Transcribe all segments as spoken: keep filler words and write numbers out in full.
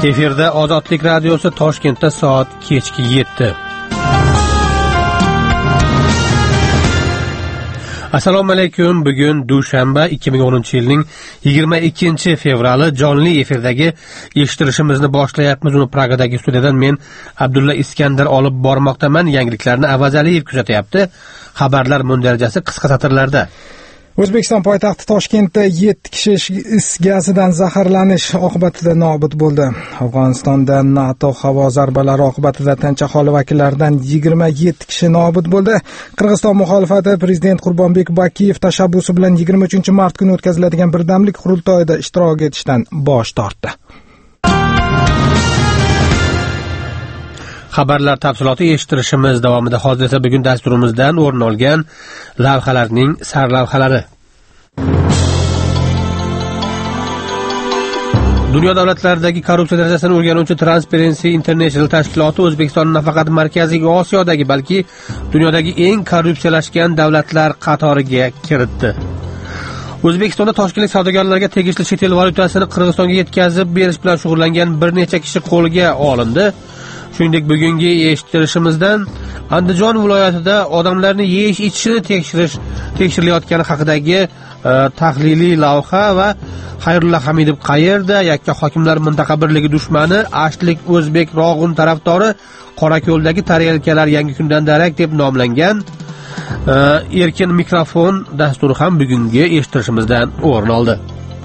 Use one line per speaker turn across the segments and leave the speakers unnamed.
Efirda Ozodlik radiosi Toshkentda soat kechki yetti. Assalomu alaykum. Bugun dushanba ikki ming o'ninchi yilning yigirma ikkinchi fevrali jonli efirdagi eshittirishimizni boshlayapmiz. Uni Pragadagi studiyadan men Abdulla Iskandar olib bormoqdaman. Yangiliklarni Avazaliyev kuzatyapti. Xabarlar mundarajasi qisqa satrlarda.
O'zbekiston poytaxti Toshkentda yetti kishi is gazidan zaharlanish oqibatida nobud bo'ldi. Afg'onistonda NATO havo zarbalari oqibatida tinch aholi vakillaridan yigirma yetti kishi nobud bo'ldi. Qirg'iziston muxolifati prezident Qurbonbek Bakiyev tashabbusi bilan yigirma uchinchi mart kuni o'tkaziladigan birdamlik qurultoyida ishtirok etishdan bosh tortdi.
Xabarlar tafsiloti eshittirishimiz davomida. Hozir esa bugun dasturimizdan o'rin olgan lavhalarning sarlavhalari. Dunyo davlatlaridagi korrupsiya darajasini o'rganuvchi Transparency International tashkiloti O'zbekistonni nafaqat Markaziy Osiyodagi, balki dunyodagi eng korrupsiyalashgan davlatlar qatoriga kiritdi. O'zbekistonda toshkentlik savdogarlarga tegishli chet el valyutasini Qirg'izistonga yetkazib berish bilan shug'ullangan bir necha kishi qo'lga olindi. Shuningdek, bugungi eshittirishimizdan Andijon viloyatida odamlarni yeyish ichishini tekshirish tekshirilayotgani haqidagi e, tahliliy lavha va Xayrulla Hamidov qayerda, yakka hokimlar mintaqa birligi dushmani, ashlik o'zbek rog'un tarafdori, Qorako'ldagi tarelkalar yangi kundan darak deb nomlangan e, erkin mikrofon dasturi ham bugungi eshittirishimizdan o'rin oldi.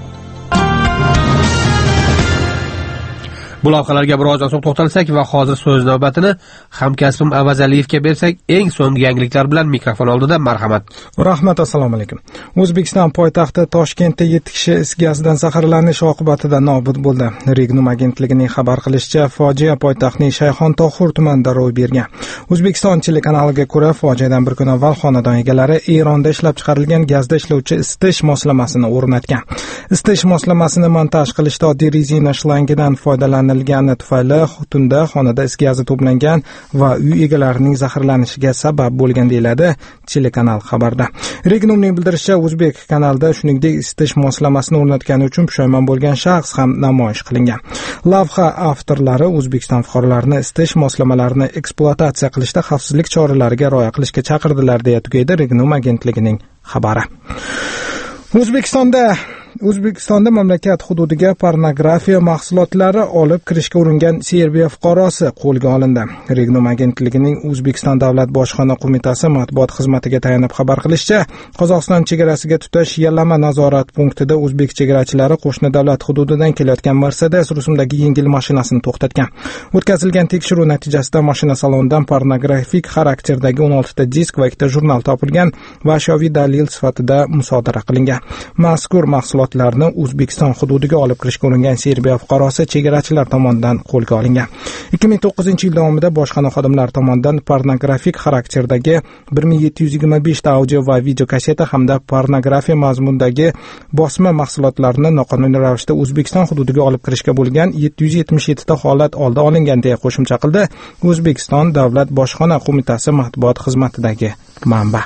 Bu lavhalarga biroz so'ng to'xtalsak va hozir so'z navbatini hamkasbim Avazaliyevga bersak, eng so'nggi yangiliklar bilan mikrofon oldida marhamat.
Rahmat, assalomu alaykum. O'zbekiston poytaxti Toshkentda yetti kishi is gazidan zaharlanish oqibatida nobud bo'ldi. Regnum agentligining xabar qilishicha, fojia poytaxtning Shayxontohur tumanida ro'y bergan. O'zbekiston telekanaliga ko'ra, fojiadan bir kun avval xonadon egalari Eronda ishlab chiqarilgan gazda ishlovchi isitish moslamasini o'rnatgan. Isitish moslamasini montaj qilishda oddiy rezina shlangidan foydalanilgan gani tufayli tunda xonada is gazi to'plangan va uy egalarining zaharlanishiga sabab bo'lgan deyiladi telekanal xabarda. Regnumning bildirishicha, O'zbek kanalida shuningdek isitish moslamasini o'rnatgani uchun pushaymon bo'lgan shaxs ham namoyish qilingan. Lavha avtorlari O'zbekiston fuqarolarini isitish moslamalarini ekspluatatsiya qilishda xavfsizlik choralariga rioya qilishga chaqirdilar, deya tugaydi Regnum agentligining xabari. O'zbekistonda O'zbekistonda mamlakat hududiga pornografiya mahsulotlari olib kirishga uringan Serbiya fuqarosi qo'lga olindi. Regnum agentligining O'zbekiston davlat bojxona qo'mitasi matbuot xizmatiga tayanib xabar qilishicha, Qozog'iston chegarasiga tutash Yalama nazorat punktida o'zbek chegarachilari qo'shni davlat hududidan kelayotgan Mercedes rusumdagi yengil mashinasini to'xtatgan. O'tkazilgan tekshiruv natijasida mashina salonidan pornografik xarakterdagi o'n oltita disk va ikkita jurnal topilgan va ashyoviy dalil sifatida musodara qilingan. Mazkur mahsulot larni O'zbekiston hududiga olib kirishga uringan Serbiya fuqarosi chegarachilar tomonidan qo'lga olingan. ikki ming to'qqizinchi yil davomida bojxona xodimlari tomonidan pornografik xarakterdagi bir ming yetti yuz yigirma besh ta audio va video kaseta hamda pornografiya mazmunidagi bosma mahsulotlarni noqonuniy ravishda O'zbekiston hududiga olib kirishga bo'lgan yetti yuz yetmish yetti ta holat oldi olingan, deya qo'shimcha qildi O'zbekiston davlat bojxona qo'mitasi matbuot xizmatidagi manba.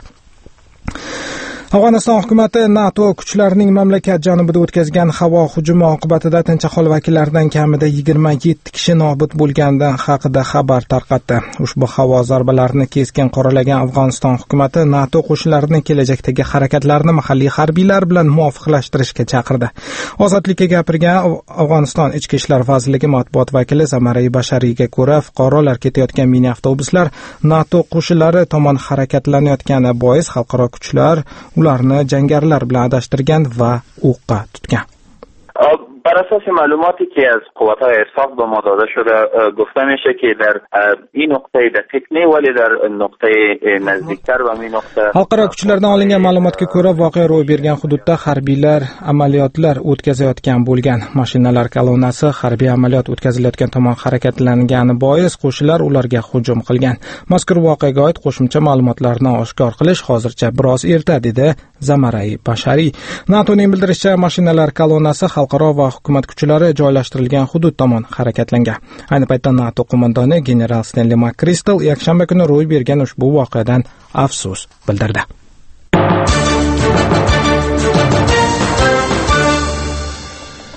Afg'oniston hukumati NATO kuchlarining mamlakat janubida o'tkazgan havo hujumi oqibatida tinch aholi vakillaridan kamida yigirma yetti kishi nobud bo'lganidan haqida xabar tarqatdi. Ushbu havo zarbalarini keskin qoralagan Afg'oniston hukumati NATO qo'shinlarining kelajakdagi harakatlarini mahalliy harbiylar bilan muvofiqlashtirishga chaqirdi. Ozodlikka gapirgan Afg'oniston ichki ishlar vazirligi matbuot vakili Zamarai Bashariyga ko'ra, fuqarolar ketayotgan mini avtobuslar NATO qo'shinlari tomon harakatlanayotgani bois xalqaro kuchlar ularni jangarilar bilan adashtirgan va o'qqa tutgan.
بر اساس معلوماتی که از قوات‌های ارسال به ما داده شده گفته میشه که در این نقطه دقیق نه ولی در نقطه نزدیکتر و این نقطه
xalqaro kuchlardan olingan ma'lumotga ko'ra, voqea ro'y bergan hududda harbiylar amaliyotlar o'tkazayotgan bo'lgan. Mashinalar kolonnasi harbiy amaliyot o'tkazilayotgan tomon harakatlangani bois qo'shinlar ularga hujum qilgan. Mazkur voqeaga oid qo'shimcha ma'lumotlarni oshkor qilish hozircha biroz erta, dedi Zamarai Bashariy. NATOning bildirishicha, mashinalar kolonnasi xalqaro va hukumat kuchlari joylashtirilgan hudud tomon harakatlangan. Ayni paytda NATO qo'mondoni general Stanley McChrystal yakshanba kuni ro'y bergan ushbu voqeadan afsus bildirdi.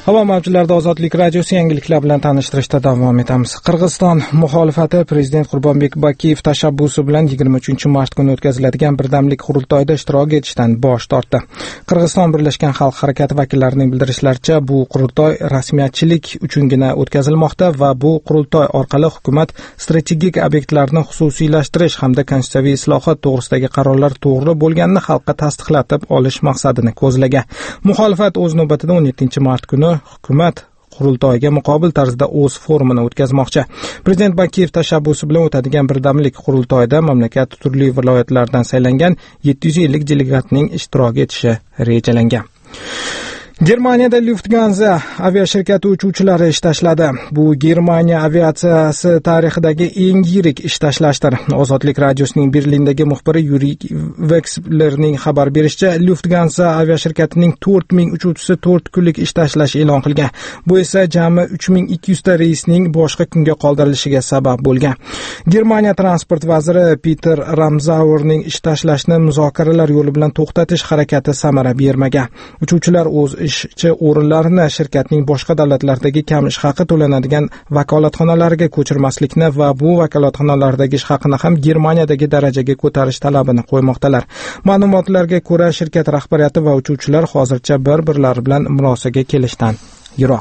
Havo mavjlarida Ozodlik radiosi yangiliklar bilan tanishtirishda davom etamiz. Qirg'iziston muxolifati prezident Qurbonbek Bakiyev tashabbusi bilan yigirma uchinchi mart kuni o'tkaziladigan birdamlik qurultoyida ishtirok etishdan bosh tortdi. Qirg'iziston Birlashgan xalq harakati vakillarining bildirishlaricha, bu qurultoy rasmiyatchilik uchungina o'tkazilmoqda va bu qurultoy orqali hukumat strategik obyektlarni xususiylashtirish hamda konstitutsiyaviy islohot to'g'risidagi qarorlar to'g'ri bo'lganini xalqqa tasdiqlatib olish maqsadini ko'zlagan. Muxolifat o'z navbatida o'n yettinchi mart kuni hukumat qurultoyga muqobil tarzda o'z forumini o'tkazmoqchi. Prezident Bakiyev tashabbusi bilan o'tadigan birdamlik qurultoyida mamlakat turli viloyatlardan saylangan yetti yuz ellik delegatning ishtirok etishi rejalangan. Germaniyada Lufthansa aviashirkati uchuvchilari ish tashladi. Bu Germaniya aviatsiyasi tarixidagi eng yirik ish tashlashdir. Ozodlik radiosining Berlindagi muxbiri Yuri Wexlerning xabar berishicha, Lufthansa aviashirkatining to'rt ming uchuvchisi to'rt kunlik ish tashlash e'lon qilgan. Bu esa jami uch ming ikki yuz ta reysning boshqa kunga qoldirilishiga sabab bo'lgan. Germaniya transport vaziri Peter Ramsauerning ish tashlashni muzokaralar yo'li bilan to'xtatish harakati samara bermagan. Uchuvchilar o'z ishchi o'rinlarini shirkatning boshqa davlatlardagi kam ish haqi to'lanadigan vakolatxonalariga ko'chirmaslikni va bu vakolatxonalardagi ish haqini ham Germaniyadagi darajaga ko'tarish talabini qo'ymoqdalar. Ma'lumotlarga ko'ra, shirkat rahbariyati va uchuvchilar hozircha bir-birlari bilan murosaga kelishdan yiroq.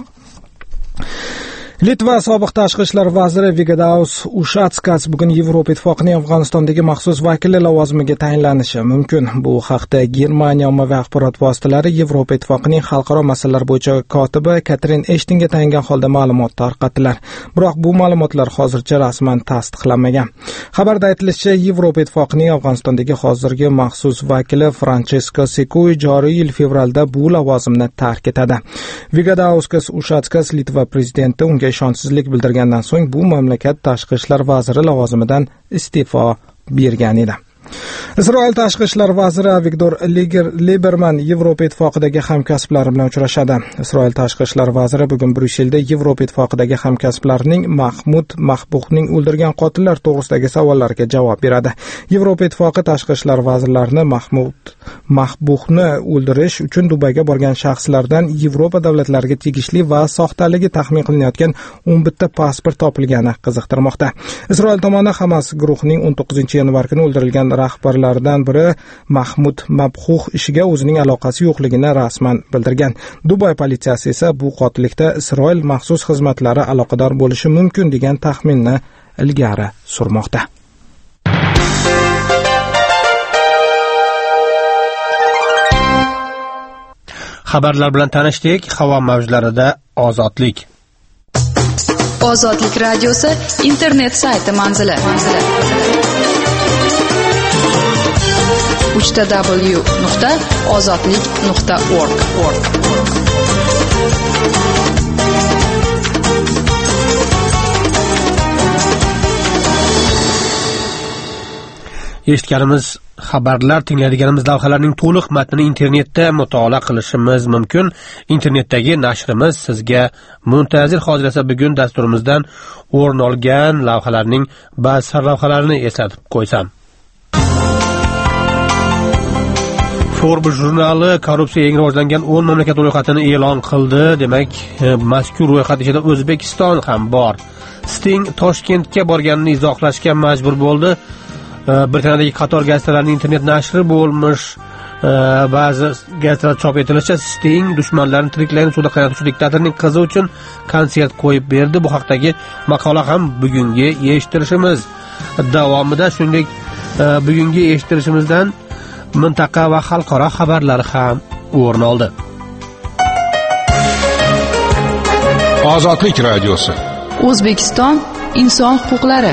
Litva sobiq tashqi ishlar vaziri Vigadas Ušackas bugun Yevropa Ittifoqining Afg'onistondagi maxsus vakili lavozimiga tayinlanishi mumkin. Bu haqda Germaniya ommaviy axborot vositalari Yevropa Ittifoqining xalqaro masalalar bo'yicha kotibi Katrin Eshtinga tayingan holda ma'lumot tarqatdilar. Biroq bu ma'lumotlar hozircha rasman tasdiqlanmagan. Xabarda aytilishicha, Yevropa Ittifoqining Afg'onistondagi hozirgi maxsus vakili Francesco Sekuy joriy yil fevralda bu lavozimni tark etadi. Vigadas Ušackas Litva prezidenti unga ishonchsizlik bildirgandan so'ng bu mamlakat tashqi ishlar vaziri lavozimidan iste'fo bergan edi. Isroil tashqi ishlar vaziri Avigdor Lieberman Yevropa Ittifoqidagi hamkasblari bilan uchrashadi. Isroil tashqi ishlar vaziri bugun Bryusselda Yevropa Ittifoqidagi hamkasblarining Mahmud Mahbuhning o'ldirgan qotillar to'g'risidagi savollarga javob beradi. Yevropa Ittifoqi tashqi ishlar vazirlarini Mahmud Mahbuhni o'ldirish uchun Dubayga borgan shaxslardan Yevropa davlatlariga tegishli va soxtaligi taxmin qilinayotgan o'n bitta pasport topilgani qiziqtirmoqda. Isroil tomoni Hamas guruhining o'n to'qqizinchi yanvar kuni o'ldirilgan rahbarlaridan biri Mahmud Mabhuh ishiga o'zining aloqasi yo'qligini rasman bildirgan. Dubay politsiyasi esa bu qotillikda Isroil maxsus xizmatlari aloqador bo'lishi mumkin degan taxminni ilgari surmoqda.
Xabarlar bilan tanishdik. Havo mavjlarida ozodlik.
Ozodlik radiosi internet sayti manzili. uch w nuqta ozodlik nuqta org.
Eshitganimiz xabarlar, tinglaydiganimiz lavhalarning to'liq matnini internetda mutolaa qilishimiz mumkin. Internetdagi nashrimiz sizga muntazir hozir esa bugun dasturimizdan o'rin olgan lavhalarning ba'zi sarlavhalarini eslatib qo'ysam. Forbes jurnali korrupsiya eng rivojlangan o'n mamlakat ro'yxatini e'lon qildi. Demak, mazkur ro'yxat ichida O'zbekiston ham bor. Sting Toshkentga borganini izohlashga majbur bo'ldi. Britaniyadagi qator gazetalarining internet nashri bo'lmish. Ba'zi gazetalar chop etilishicha, Sting dushmanlarini tiriklarini suvda qaynatuvchi diktatorning qizi uchun konsert qo'yib berdi. Bu haqdagi maqola ham bugungi eshittirishimiz davomida, shuningdek bugungi eshittirishimizdan mintaqa va xalqaro xabarlar ham o'rin oldi.
Ozodlik radiosi.
O'zbekiston inson huquqlari.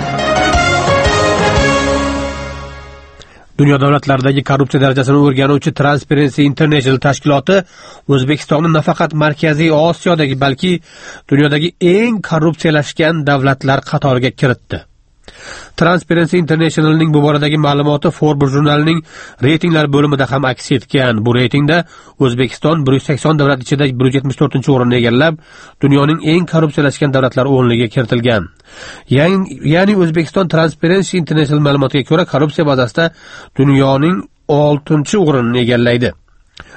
Dunyo davlatlaridagi korrupsiya darajasini o'rganuvchi Transparency International tashkiloti O'zbekistonni nafaqat Markaziy Osiyodagi, balki dunyodagi eng korrupsiyalashgan davlatlar qatoriga kiritdi. Transparency Internationalning bu boradagi ma'lumoti Forbes jurnalining reytinglar bo'limida ham aks etgan. Bu reytingda O'zbekiston bir yuz sakson davlat ichida bir yuz yetmish to'rtinchi o'rinni egallab, dunyoning eng korrupsiyalashgan davlatlar o'nligiga kiritilgan. Ya'ni O'zbekiston Transparency International ma'lumotiga ko'ra korrupsiya bazasida dunyoning oltinchi o'rinni egallaydi.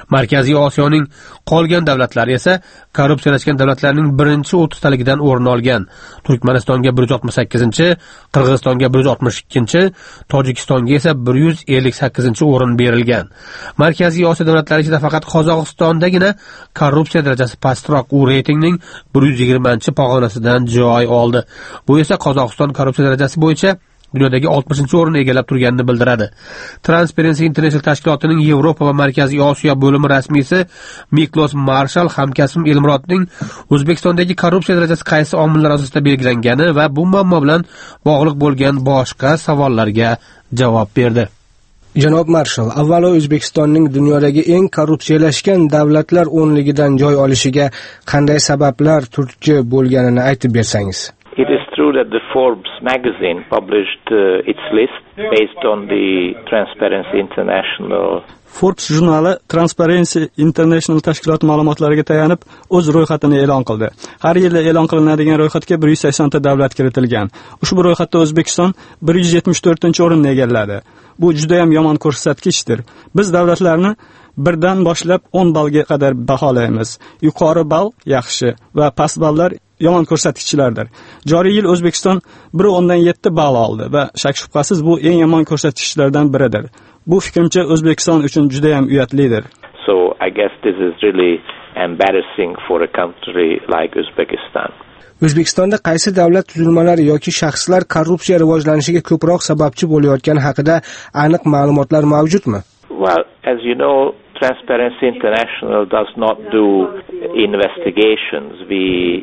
Markaziy Osiyoning qolgan davlatlari esa korrupsiyalashgan davlatlarning birinchi o'ttiztaligidan o'rin olgan. Turkmanistonga bir yuz oltmish sakkizinchi, Qirg'izistonga bir yuz oltmish ikkinchi, Tojikistonga esa bir yuz ellik sakkizinchi o'rin berilgan. Markaziy Osiyo davlatlari ichida faqat Qozog'istondagina korrupsiya darajasi pastroq. U reytingning bir yuz yigirmanchi pog'onasidan joy oldi. Bu esa Qozog'iston korrupsiya darajasi bo'yicha dunyodagi oltmishinchi o'rinni egallab turganini bildiradi. Transparency International tashkilotining Yevropa va Markaziy Osiyo bo'limi rasmiysi Miklos Marshall hamkasbim Elmurodning O'zbekistondagi korrupsiya darajasi qaysi omillar asosida belgilangani va bu muammo bilan bog'liq bo'lgan boshqa savollarga javob berdi.
Janob Marshall, avvalo O'zbekistonning dunyodagi eng korrupsiyalashgan davlatlar o'nligidan joy olishiga qanday sabablar turtki bo'lganini aytib bersangiz.
It is true that the Forbes magazine published uh, its list based on the Transparency International.
Forbes jurnali Transparency International tashkilot ma'lumotlariga tayanib o'z ro'yxatini e'lon qildi. Har yili e'lon qilinadigan ro'yxatga bir yuz sakson ta davlat kiritilgan. Ushbu ro'yxatda O'zbekiston bir yuz yetmish to'rtinchi o'rinni egalladi. Bu juda ham yomon ko'rsatkichdir. Biz davlatlarni birdan boshlab o'n ballga qadar baholaymiz. Yuqori ball yaxshi va past ballar yomon ko'rsatkichlardir. Joriy yil O'zbekiston bir o'ndan yetti ball oldi va shak shubhasiz bu eng yomon ko'rsatkichlardan biridir. Bu fikrimcha O'zbekiston uchun juda ham uyatlidir.
So I guess this is really embarrassing for a country like Uzbekistan.
O'zbekistonda qaysi davlat tuzilmalari yoki shaxslar korrupsiya rivojlanishiga ko'proq sababchi bo'layotgani haqida aniq ma'lumotlar mavjudmi?
Well, as you know, Transparency International does not do investigations. We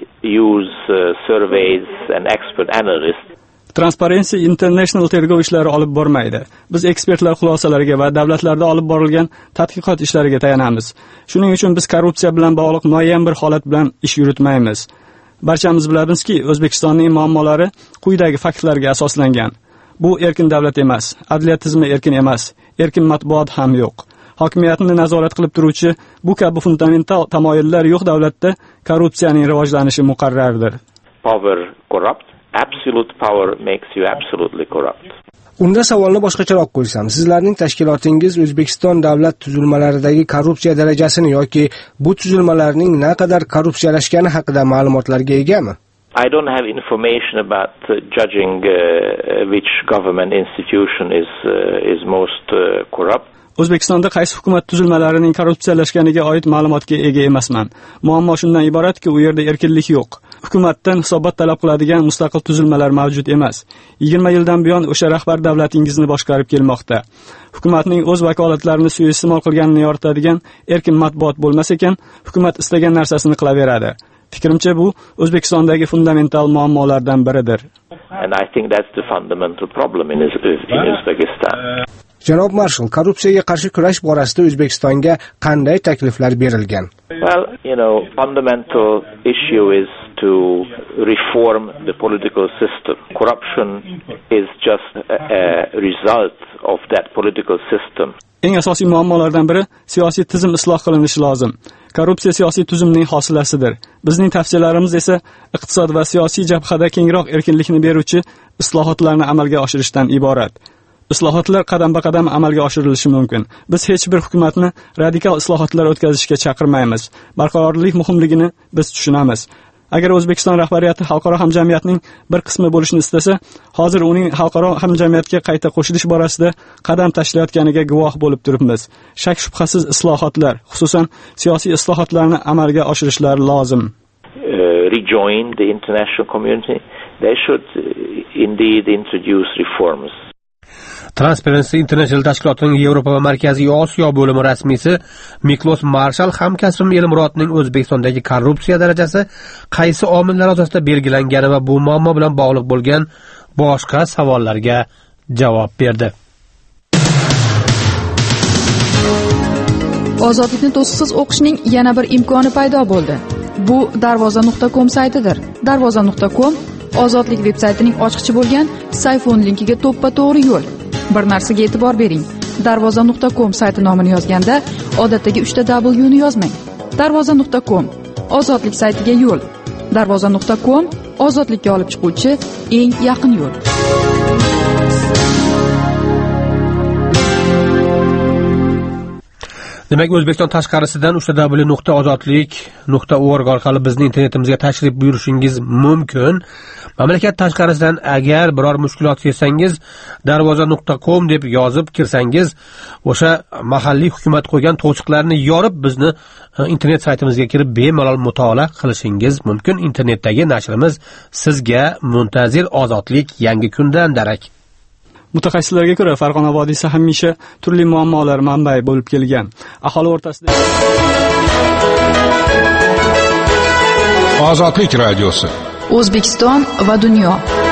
use uh, surveys and expert analysts.
Transparency International tergov ishlari olib bormaydi. Biz ekspertlar xulosalariga va davlatlarda olib borilgan tadqiqot ishlariga tayanamiz. Shuning uchun biz korrupsiya bilan bog'liq muayyan bir holat bilan ish yuritmaymiz. Barchamiz bilamizki, O'zbekistonning muammolari quyidagi faktlarga asoslangan. Bu erkin davlat emas, adliya tizimi erkin emas, erkin matbuot ham yo'q. Hokimiyatni nazorat qilib turuvchi bu kabi fundamental tamoyillar yo'q davlatda korrupsiyaning rivojlanishi muqarrardir.
Power corrupt. Absolute power makes you absolutely corrupt.
Unda savolni boshqacharoq qo'ysam, sizlarning tashkilotingiz O'zbekiston davlat tuzilmalaridagi korrupsiya darajasini yoki bu tuzilmalarning naqadar korrupsiyalashgani haqida ma'lumotlarga egami?
I don't have information about uh, judging uh, which government institution is uh, is most uh, corrupt.
O'zbekistonda qaysi hukumat tuzilmalarining korrupsiyalashganiga oid ma'lumotga ega emasman. Muammo shundan iboratki, u yerda erkinlik yo'q. Hukumatdan hisobot talab qiladigan mustaqil tuzilmalar mavjud emas. yigirma yildan buyon o'sha rahbar davlatingizni boshqarib kelmoqda. Hukumatning o'z vakolatlarini suiiste'mol qilganini yoritadigan erkin matbuot bo'lmasa ekan, hukumat istagan narsasini qilaveradi. Fikrimcha bu O'zbekistondagi fundamental muammolardan biridir.
And I think that's the fundamental problem in Uzbekistan.
Janob Marshall, korrupsiyaga qarshi kurash borasida O'zbekistonga qanday takliflar berilgan?
Well, you know, fundamental issue is to reform the political system. Corruption is just a, a result of that political system.
Eng asosiy muammolardan biri siyosiy tizim isloh qilinishi lozim. Korrupsiya siyosiy tuzumning hosilasidir. Bizning tavsiyalarimiz esa iqtisod va siyosiy jabhada kengroq erkinlikni beruvchi islohotlarni amalga oshirishdan iborat. Islohotlar qadam-qadam amalga oshirilishi mumkin. Biz hech bir hukumatni radikal islohotlar o'tkazishga chaqirmaymiz. Barqarorlik muhimligini biz tushunamiz. Agar O'zbekiston rahbariyati xalqaro hamjamiyatning bir qismi bo'lishni istasa, hozir uning xalqaro hamjamiyatga qayta qo'shilish borasida qadam tashlayotganiga guvoh bo'lib turibmiz. Shak shubhasiz islohotlar, xususan siyosiy islohotlarni amalga oshirishlari lozim.
Uh, rejoin the international community. They should uh, indeed introduce reforms.
Transparency International tashkilotining Yevropa va Markaziy Osiyo bo'limi rasmiysi Miklos Marshall hamkasbim Elmurodning O'zbekistondagi korrupsiya darajasi qaysi omillar asosida belgilangani va bu muammo bilan bog'liq bo'lgan boshqa savollarga javob berdi.
Ozodlikni to'siqsiz o'qishning yana bir imkoni paydo bo'ldi. Bu darvoza nuqta com saytidir. darvoza nuqta com Ozodlik veb-saytining ochqichi bo'lgan Sayfon linkiga to'ppa-to'g'ri yo'l. Bir narsaga e'tibor bering. darvoza nuqta com sayti nomini yozganda odatdagi uchta W ni yozmang. darvoza nuqta com Ozodlik saytiga yo'l. darvoza nuqta com ozodlikka olib chiquvchi eng yaqin yo'l.
Demak, O'zbekiston tashqarisidan w w w nuqta ozodlik nuqta org orqali bizning internetimizga tashrif buyurishingiz mumkin. Mamlakat tashqarisidan agar biror mushkulot sezsangiz, darvoza nuqta com deb yozib kirsangiz, o'sha mahalliy hukumat qo'ygan to'siqlarni yorib bizni internet saytimizga kirib bemalol mutolaa qilishingiz mumkin. Internetdagi nashrimiz sizga muntazir ozodlik yangi kundan darak.
Mutaxassislarga ko'ra, Farg'ona vodiysi hamisha turli muammolar manbai bo'lib kelgan. Aholi o'rtasida
Ozodlik radiosi.
O'zbekiston va dunyo.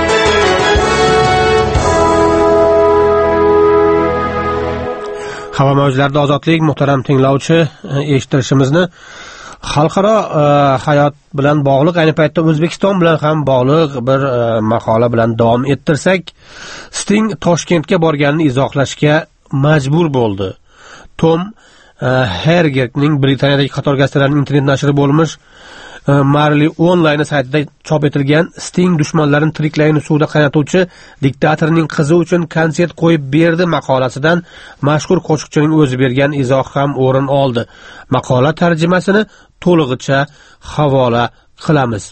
Havo mavjlarida ozodlik, muhtaram tinglovchi, eshittirishimizni xalqaro uh, hayot bilan bog'liq, ayni paytda O'zbekiston bilan ham bog'liq bir uh, maqola bilan davom ettirsak, Sting Toshkentga borganini izohlashga majbur bo'ldi. Tom uh, Hergertning Britaniyadagi qator gazetalarining internet nashri bo'lmish uh, Marley Online saytida chop etilgan Sting dushmanlarini tiriklayin suvda qaynatuvchi diktatorning qizi uchun konsert qo'yib berdi maqolasidan mashhur qo'shiqchining o'zi bergan izoh ham o'rin oldi. Maqola tarjimasini to'lig'icha havola qilamiz.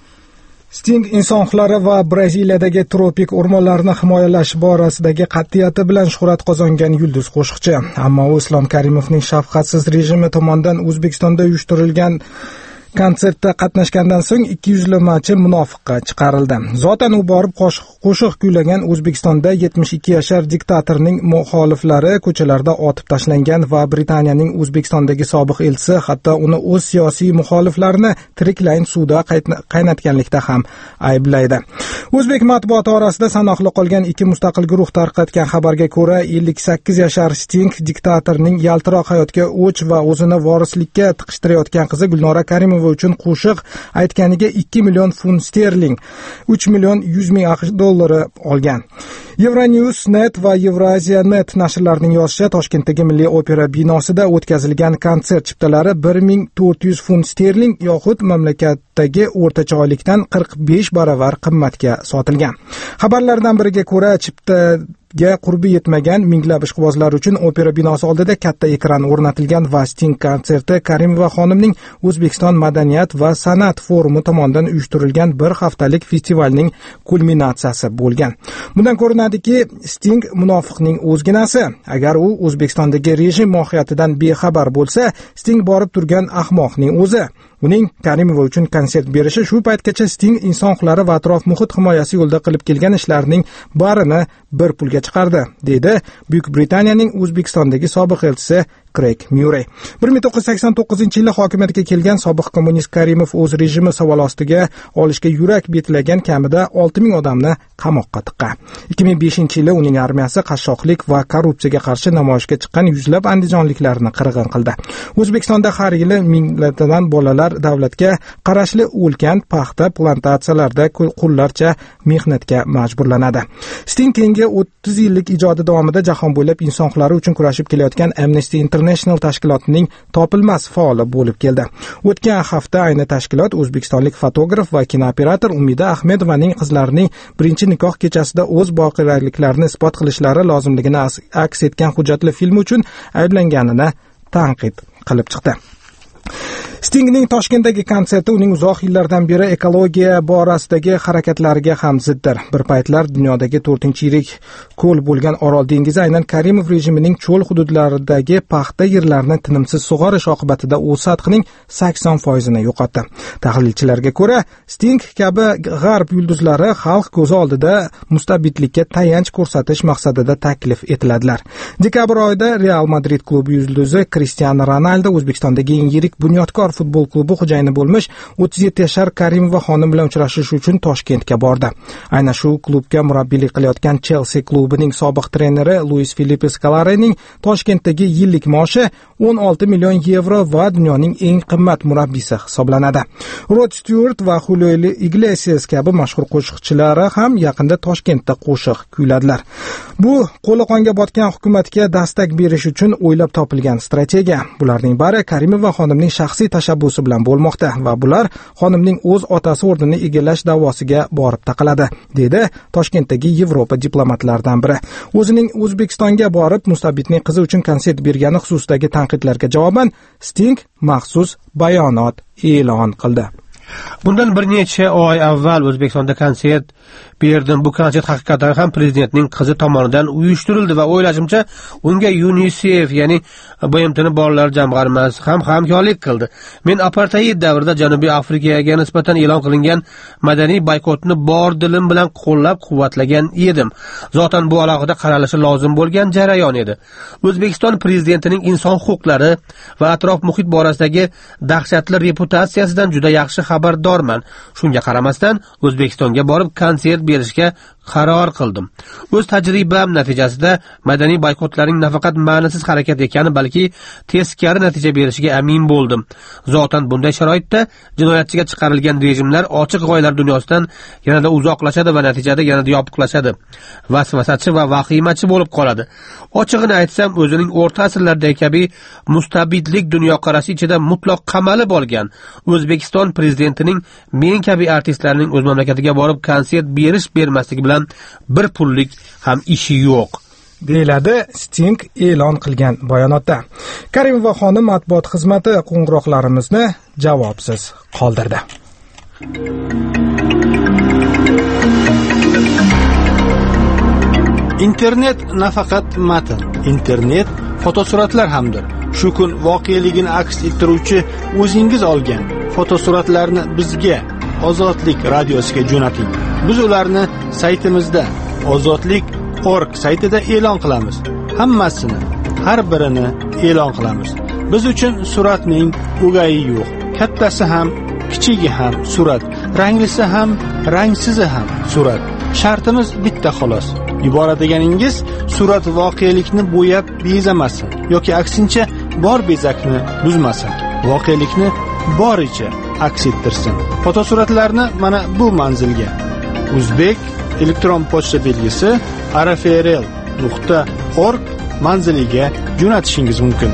Sting inson huquqlari va Braziliyadagi tropik o'rmonlarni himoyalash borasidagi qat'iyati bilan shuhrat qozongan yulduz qo'shiqchi. Ammo Islom Karimovning shafqatsiz rejimi tomonidan O'zbekistonda uyushtirilgan konsertda qatnashgandan so'ng ikki yuzlamachi munofiqqa chiqarildi. Zotan u borib qo'shiq kuylagan O'zbekistonda yetmish ikki yashar diktatorning muxoliflari ko'chalarda otib tashlangan va Britaniyaning O'zbekistondagi sobiq elchisi hatto uni o'z siyosiy muxoliflarini tiriklayin suvda qaynatganlikda ham ayblaydi. O'zbek matbuoti orasida sanoqli qolgan ikki mustaqil guruh tarqatgan xabarga ko'ra, ellik sakkiz yashar Sting diktatorning yaltiroq hayotga o'ch va o'zini vorislikka tiqishtirayotgan qizi Gulnora Karimova uchun qo'shiq aytganiga ikki million funt sterling, uch million yuz ming aqsh dollari olgan. Euronews Net va Eurasia Net nashrlarining yozishicha, Toshkentdagi Milliy opera binosida o'tkazilgan konsert chiptalari bir ming to'rt yuz funt sterling yoxud mamlakatdagi o'rtacha oylikdan qirq besh baravar qimmatga sotilgan. Xabarlardan biriga ko'ra, chipta ga qurbi yetmagan minglab ishqibozlar uchun opera binosi oldida katta ekran o'rnatilgan va Sting konserti Karimova xonimning O'zbekiston madaniyat va san'at forumi tomonidan uyushtirilgan bir haftalik festivalning kulminatsiyasi bo'lgan. Bundan ko'rinadiki, Sting munofiqning o'zginasi. Agar u O'zbekistondagi rejim mohiyatidan bexabar bo'lsa, Sting borib turgan ahmoqning o'zi. Uning Karimova uchun konsert berishi shu paytgacha Sting inson huquqlari va atrof muhit himoyasi yo'lida qilib kelgan ishlarining barini bir pulga chiqardi, dedi Buyuk Britaniyaning O'zbekistondagi sobiq elchisi Craig Murray. bir ming to'qqiz yuz sakson to'qqizinchi yilda hokimiyatga kelgan sobiq kommunist Karimov o'z rejimi savol ostiga olishga yurak betlagan kamida olti ming odamni qamoqqa tiqqan. ikki ming beshinchi yili uning armiyasi qashshoqlik va korrupsiyaga qarshi namoyishga chiqqan yuzlab andijonliklarni qirg'in qildi. O'zbekistonda har yili minglardan bolalar davlatga qarashli o'lkan paxta plantatsiyalarida qullarcha mehnatga majburlanadi. Sting keyingi o'ttiz yillik ijodi davomida jahon bo'ylab inson huquqlari uchun kurashib kelayotgan Amnesty International tashkilotining topilmas faoli bo'lib keldi. O'tgan hafta ayni tashkilot o'zbekistonlik fotograf va kinooperator Umida Ahmedovaning qizlarining birinchi nikoh kechasida o'z boqiyaliklarini isbot qilishlari lozimligini aks etgan hujjatli film uchun ayblanganini tanqid qilib chiqdi. Stingning Toshkentdagi konserti uning uzoq yillardan beri ekologiya borasidagi harakatlariga ham ziddir. Bir paytlar dunyodagi to'rtinchi yirik ko'l bo'lgan Orol dengizi aynan Karimov rejimining cho'l hududlaridagi paxta yerlarini tinimsiz sug'orish oqibatida o'z sathining sakson foizini yo'qotdi. Tahlilchilarga ko'ra, Sting kabi g'arb yulduzlari xalq ko'zi oldida mustabidlikka tayanch ko'rsatish maqsadida taklif etiladilar. Dekabr oyida Real Madrid klubi yulduzi Cristiano Ronaldo O'zbekistondagi eng yirik bunyodkor futbol klubi xo'jayini bo'lmish o'ttiz yetti yashar Karimova xonim bilan uchrashish uchun Toshkentga bordi. Aynan shu klubga murabbiylik qilayotgan Chelsea klubining sobiq treneri Luis Felipe Scolarining Toshkentdagi yillik maoshi o'n olti million yevro va dunyoning eng qimmat murabbiysi hisoblanadi. Rod Stewart va Julio Iglesias kabi mashhur qo'shiqchilari ham yaqinda Toshkentda qo'shiq kuyladilar. Bu qo'li qonga botgan hukumatga dastak berish uchun o'ylab topilgan strategiya. Bularning bari Karimova xonimning shaxsiy tashabbusi bilan bo'lmoqda va bular xonimning o'z otasi o'rnini egallash da'vosiga borib taqaladi, dedi Toshkentdagi Yevropa diplomatlaridan biri. O'zining O'zbekistonga borib Mustabidning qizi uchun konsert bergani xususidagi tanqidlarga javoban Sting maxsus bayonot e'lon qildi.
Bundan bir necha oy avval O'zbekistonda konsert berdim. Bu konsert haqiqatan ham prezidentning qizi tomonidan uyushtirildi va o'ylashimcha unga UNICEF, ya'ni B M T bolalar jamg'armasi ham hamkorlik qildi. Men apartheid davrida Janubiy Afrikaga nisbatan e'lon qilingan madaniy boykotni bor dilim bilan qo'llab-quvvatlagan edim. Zotan bu alohida qaralishi lozim bo'lgan jarayon edi. O'zbekiston prezidentining inson huquqlari va atrof muhit borasidagi dahshatli reputatsiyasidan juda yaxshi xabardorman. Shunga qaramasdan O'zbekistonga borib konsert berishga qaror qildim. O'z tajribam natijasida madaniy boykotlarning nafaqat ma'nisiz harakat ekani, balki teskari natija berishiga amin bo'ldim. Zotan bunday sharoitda jinoyatchiga chiqarilgan rejimlar ochiq g'oyalar dunyosidan yanada uzoqlashadi va natijada yanada yopiqlashadi. Vasvasachi va vahimachi bo'lib qoladi. Ochig'ini aytsam, o'zining o'rta asrlardagi kabi mustabidlik dunyoqarashi ichida mutlaq qamalib olgan O'zbekiston prezidentining men kabi artistlarning o'z mamlakatiga borib konsert berish bermasligi bilan bir pullik ham ishi yo'q,
deyiladi Sting e'lon qilgan bayonotda. Karimova xonim matbuot xizmati qo'ng'iroqlarimizni javobsiz qoldirdi.
Internet nafaqat matn, internet fotosuratlar hamdir. Shu kun voqeligini aks ettiruvchi o'zingiz olgan fotosuratlarni bizga Ozodlik radiosiga jo'nating. Biz ularni saytimizda ozodlik nuqta org saytida e'lon qilamiz. Hammasini, har birini e'lon qilamiz. Biz uchun suratning o'gayi yo'q. Kattasi ham, kichigi ham surat, ranglisi ham, rangsizi ham surat. Shartimiz bitta xolos. Yuboradiganingiz surat voqelikni bo'yab bezamasin yoki aksincha bor bezakni buzmasin. Voqelikni boricha aks ettirsin. Fotosuratlarni mana bu manzilga O'zbek elektron pochta belgisi r f r l nuqta org manziliga jo'natishingiz mumkin.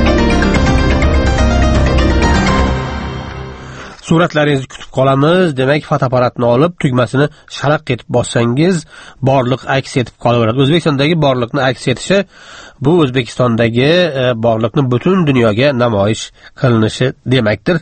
Suratlaringizni kutib qolamiz. Demak, fotoapparatni olib tugmasini shalaq etib bossangiz, borliq aks etib qolaveradi. O'zbekistondagi borliqni aks etishi bu O'zbekistondagi e, borliqni butun dunyoga namoyish qilinishi demakdir.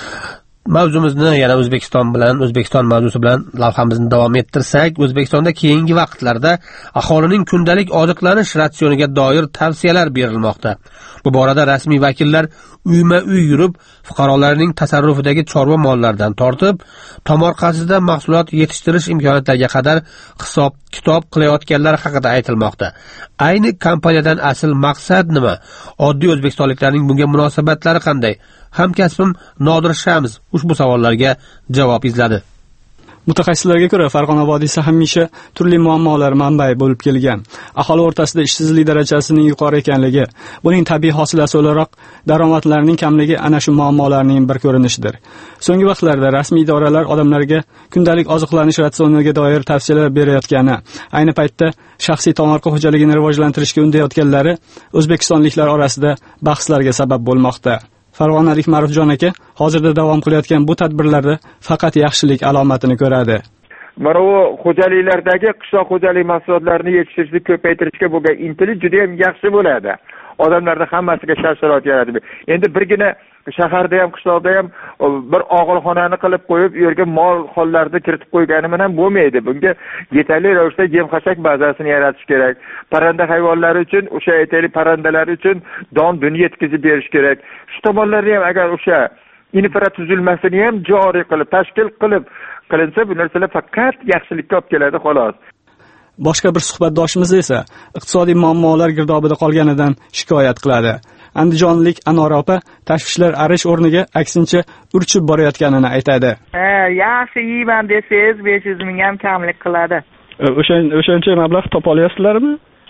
Mavzumizni yana O'zbekiston bilan, O'zbekiston mavzusi bilan lavhamizni davom ettirsak, O'zbekistonda keyingi vaqtlarda aholining kundalik oziqlanish ratsioniga doir tavsiyalar berilmoqda. Bu borada rasmiy vakillar uyma-uy yurib, fuqarolarning tasarrufidagi chorva mollaridan tortib, tomorqasida mahsulot yetishtirish imkoniyatlariga qadar hisob-kitob qilayotganlar haqida aytilmoqda. Ayni kampaniyadan asl maqsad nima? Oddiy o'zbekistonliklarning bunga munosabatlari qanday? Hamkasbim Nodir Shams ushbu savollarga javob izladi.
Mutaxassislarga ko'ra, Farg'ona vodiysi hamisha turli muammolar manbai bo'lib kelgan. Aholi o'rtasida ishsizlik darajasining yuqori ekanligi, buning tabiiy hosilasi o'laroq daromadlarning kamligi ana shu muammolarning bir ko'rinishidir. So'nggi vaqtlarda rasmiy idoralar odamlarga kundalik oziqlanish ratsioniga doir tavsiyalar berayotgani, ayni paytda shaxsiy tomorqa xo'jaligini rivojlantirishga undayotganlari o'zbekistonliklar orasida bahslarga sabab bo'lmoqda. Farg'onalik Ma'rufjon aka hozirda davom qilayotgan bu tadbirlarda faqat yaxshilik alomatini ko'radi.
Mana bu xo'jaliklardagi qishloq xo'jalik mahsulotlarini yetishtirishni ko'paytirishga bo'lgan intilish juda ham yaxshi bo'ladi. Odamlarning hammasiga shart-sharoit yaratib. Endi birgina shaharda ham, qishloqda ham bir og'ilxonani qilib qo'yib, u yerga mol hollarni kiritib qo'ygani bilan bo'lmaydi. Bunga yetarli ravishda yem-xashak bazasini yaratish kerak. Parranda hayvonlari uchun, o'sha aytaylik parrandalar uchun don dun yetkazib berish kerak. Shu tomonlarni ham agar o'sha infratuzilmasini ham joriy qilib, tashkil qilib qilinsa, bu narsalar faqat yaxshilikka olib keladi xolos.
Boshqa bir suhbatdoshimiz esa iqtisodiy muammolar girdobida qolganidan shikoyat qiladi. Andijonlik Anora opa tashvishlar arish o'rniga aksincha urchib borayotganini aytadi.
Ha, yaxshi yeyman desangiz besh yuz ming ham kamlik qiladi.
O'sha o'shancha mablag' topa olasizlarmi?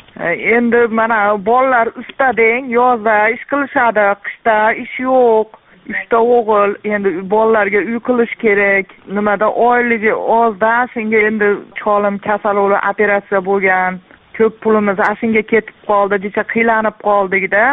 Endi mana bolalar ustadeng, yozda ish qilishadi, qishda ish yo'q. Uchta o'g'il, endi bolalarga uy qilish kerak. Nimada oyligi ozda, senga endi cholim kasal bo'lib operatsiya bo'lgan. Ko'p pulimiz ashinga ketib qoldi, decha qiylanib qoldik-da.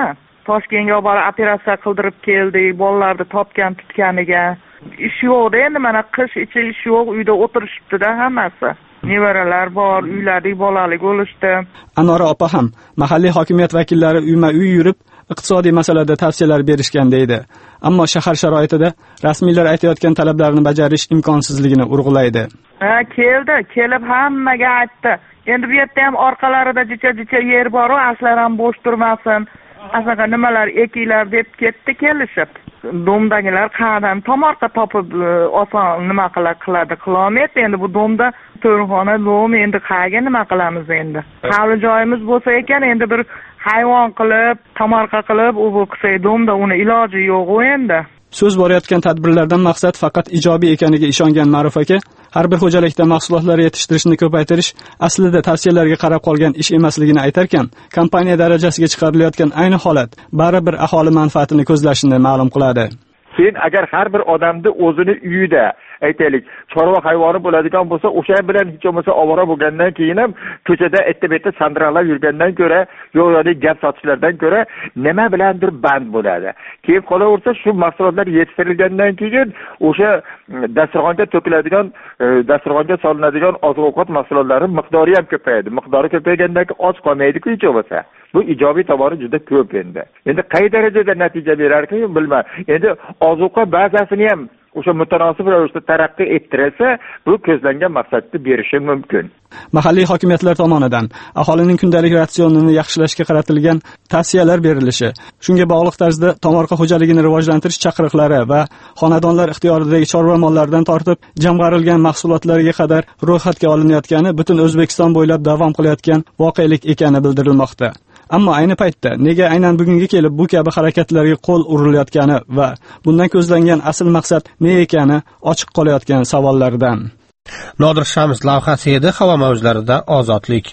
Toshkentga borib operatsiya qildirib keldik, bolalarni topgan tutganiga. Ish yo'q endi, mana qish ichi ish yo'q, uyda o'tirishibdi-da hammasi. Nevaralar bor, uylarning bolalik bo'lishdi.
Anora opa ham mahalliy hokimiyat vakillari uyma-uy yurib, iqtisodiy masalada tavsiyalar berishgan deydi. Ammo shahar sharoitida rasmiylar aytayotgan talablarni bajarish imkonsizligini urg'ulaydi.
Ha, keldi, kelib hammaga aytdi. Endi bu yerda ham orqalarida jicha-jicha yer bor-ku, aslar ham bo'sh turmasin. Asaqa nimalar ekinglar deb ketdi kelishib. Domdagilar qadam tomorqa topib oson nima qila qiladi, qilolmaydi. Endi bu domda to'rxona dom, endi qayga nima qilamiz endi? Hali joyimiz bo'lsa ekan, endi bir hayvon qilib, tomorqa qilib, u bu qilsa domda uni iloji yo'q endi.
So'z borayotgan tadbirlardan maqsad faqat ijobiy ekaniga ishongan Ma'ruf aka, har bir xo'jalikda mahsulotlar yetishtirishni ko'paytirish aslida tavsiyalarga qarab qolgan ish emasligini aytarkan, kompaniya darajasiga chiqarilayotgan ayni holat baribir aholi manfaatini ko'zlashini ma'lum qiladi.
Sen agar har bir odamni o'zini uyida aytaylik, chorva hayvoni bo'ladigan bo'lsa, o'sha bilan hech bo'lmasa ovora bo'lgandan keyin ham ko'chada etda-betda sandiraqlab yurgandan ko'ra, yo'q-yo'q gap sotishlardan ko'ra nima bilandir band bo'ladi. Keyin qolaversa, shu mahsulotlar yetishtirilgandan keyin o'sha dasturxonga to'kiladigan, dasturxonga solinadigan oziq-ovqat mahsulotlari miqdori ham ko'payadi. Miqdori ko'paygandan keyin och qolmaydi-ku hech bo'lmasa. Bu ijobiy tomoni juda ko'p endi. Endi qay darajada natija berarkan bilmayman. Endi ozuqa bazasini ham o'sha mutanosib ravishda taraqqiy ettirilsa, bu ko'zlangan maqsadni berishi mumkin.
Mahalliy hokimiyatlar tomonidan aholining kundalik ratsionini yaxshilashga qaratilgan tavsiyalar berilishi, shunga bog'liq tarzda tomorqa xo'jaligini rivojlantirish chaqiriqlari va xonadonlar ixtiyoridagi chorva mollaridan tortib jamg'arilgan mahsulotlarga qadar ro'yxatga olinayotgani butun O'zbekiston bo'ylab davom qilayotgan voqelik ekani bildirilmoqda. Ammo ayni paytda nega aynan bugunga kelib bu kabi harakatlarga qo'l urilayotgani va bundan ko'zlangan asl maqsad ne ekani ochiq qolayotgan savollardan.
Nodir Shams lavhasi edi havo mavjlarida ozodlik.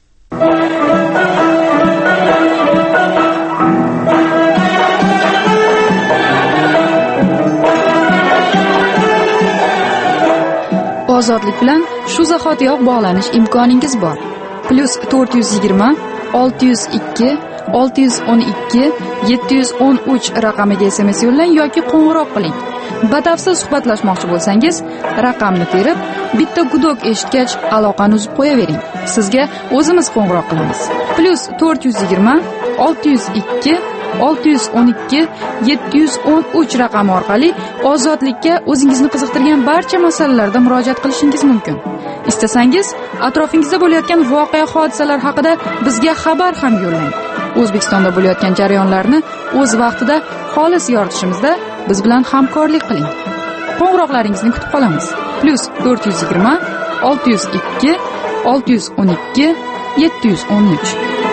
Ozodlik bilan shu zahotiyoq bog'lanish imkoningiz bor. Plus to'rt yuz yigirma olti yuz ikki olti yuz o'n ikki yetti yuz o'n uch raqamiga S M S yo'llang yoki qo'ng'iroq qiling. Batafsil suhbatlashmoqchi bo'lsangiz, raqamni terib, bitta gudok eshitgach aloqani uzib qo'yavering. Sizga o'zimiz qo'ng'iroq qilamiz. Plus to'rt yuz yigirma olti yuz ikki olti yuz o'n ikki yetti yuz o'n uch raqami orqali ozodlikka o'zingizni qiziqtirgan barcha masalalarda murojaat qilishingiz mumkin. Istasangiz, atrofingizda bo'layotgan voqea hodisalar haqida bizga xabar ham yo'llang. O'zbekistonda bo'layotgan jarayonlarni o'z vaqtida xolis yoritishimizda biz bilan hamkorlik qiling. Qo'ng'iroqlaringizni kutib qolamiz. Plus to'rt yuz yigirma olti yuz ikki olti yuz o'n ikki yetti yuz o'n uch.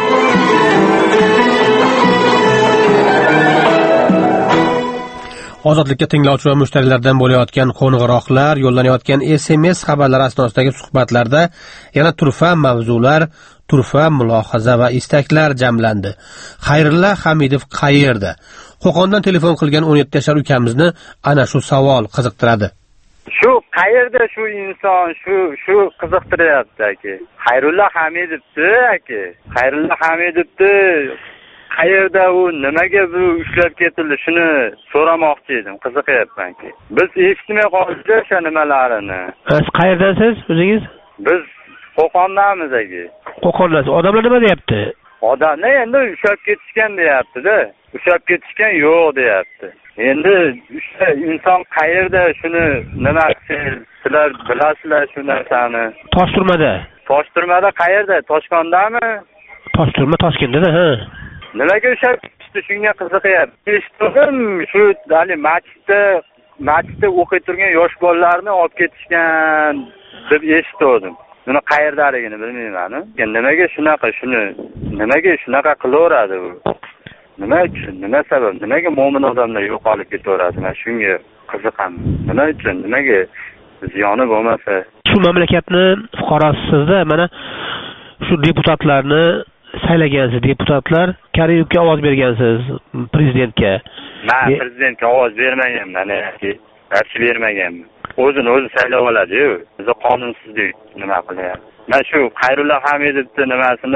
Ozodlikka tinglovchi va mushtariylardan bo'layotgan qo'ng'iroqlar, yo'llanayotgan S M S xabarlari asnosidagi suhbatlarda yana turfa mavzular, turfa mulohaza va istaklar jamlandi. Xayrilla Hamidov qayerda? Qo'qondan telefon qilgan o'n yetti yashar ukamizni ana shu savol qiziqtiradi.
Shu qayerda shu inson, shu shu qiziqtiryapti aka. Xayrilla Hamidovni aka. Xayrilla Hamidovni qayerda u, nimaga bu ushlab ketildi, shuni so'ramoqchi edim, qiziqyapman-ki. Biz eshitmay qoldik o'sha nimalarini.
Siz qayerdasiz o'zingiz?
Biz Qo'qondamiz aka.
Qo'qondasiz. Odamlar nima deyapti?
Odamlar endi ushlab ketishgan deyapti-da. Ushlab ketishgan yo'q deyapti. Endi o'sha inson qayerda, shuni nima sizlar bilasizlar shu narsani?
Toshturmada.
Toshturmada qayerda? Toshkentdami?
Toshturma Toshkentda, ha.
Nimaga o'sha shunga qiziqyapti? Eshitdim, shu hali masjidda, masjidda o'qiy turgan yosh bolalarni olib ketishgan deb eshitdim. Buni qayerdaligini bilmayman. Nimaga shunaqa shuni, nimaga shunaqa qilaveradi u? Nima uchun? Nima sabab? Nimaga mo'min odamlar yo'qolib ketaveradi? Men shunga qiziqaman. Nima uchun? Nimaga ziyoni bo'lmasa?
Shu mamlakatni fuqarosizda mana shu deputatlarni saylagansiz, deputatlar Karimovga ovoz bergansiz, prezidentga.
Men prezidentga ovoz bermaganman, ya'ni qarshi bermaganman. O'zini o'zi saylab oladi-yu. Biz qonunsizlik nima qilyapti? Men shu Xayrullo Hamidovning nimasini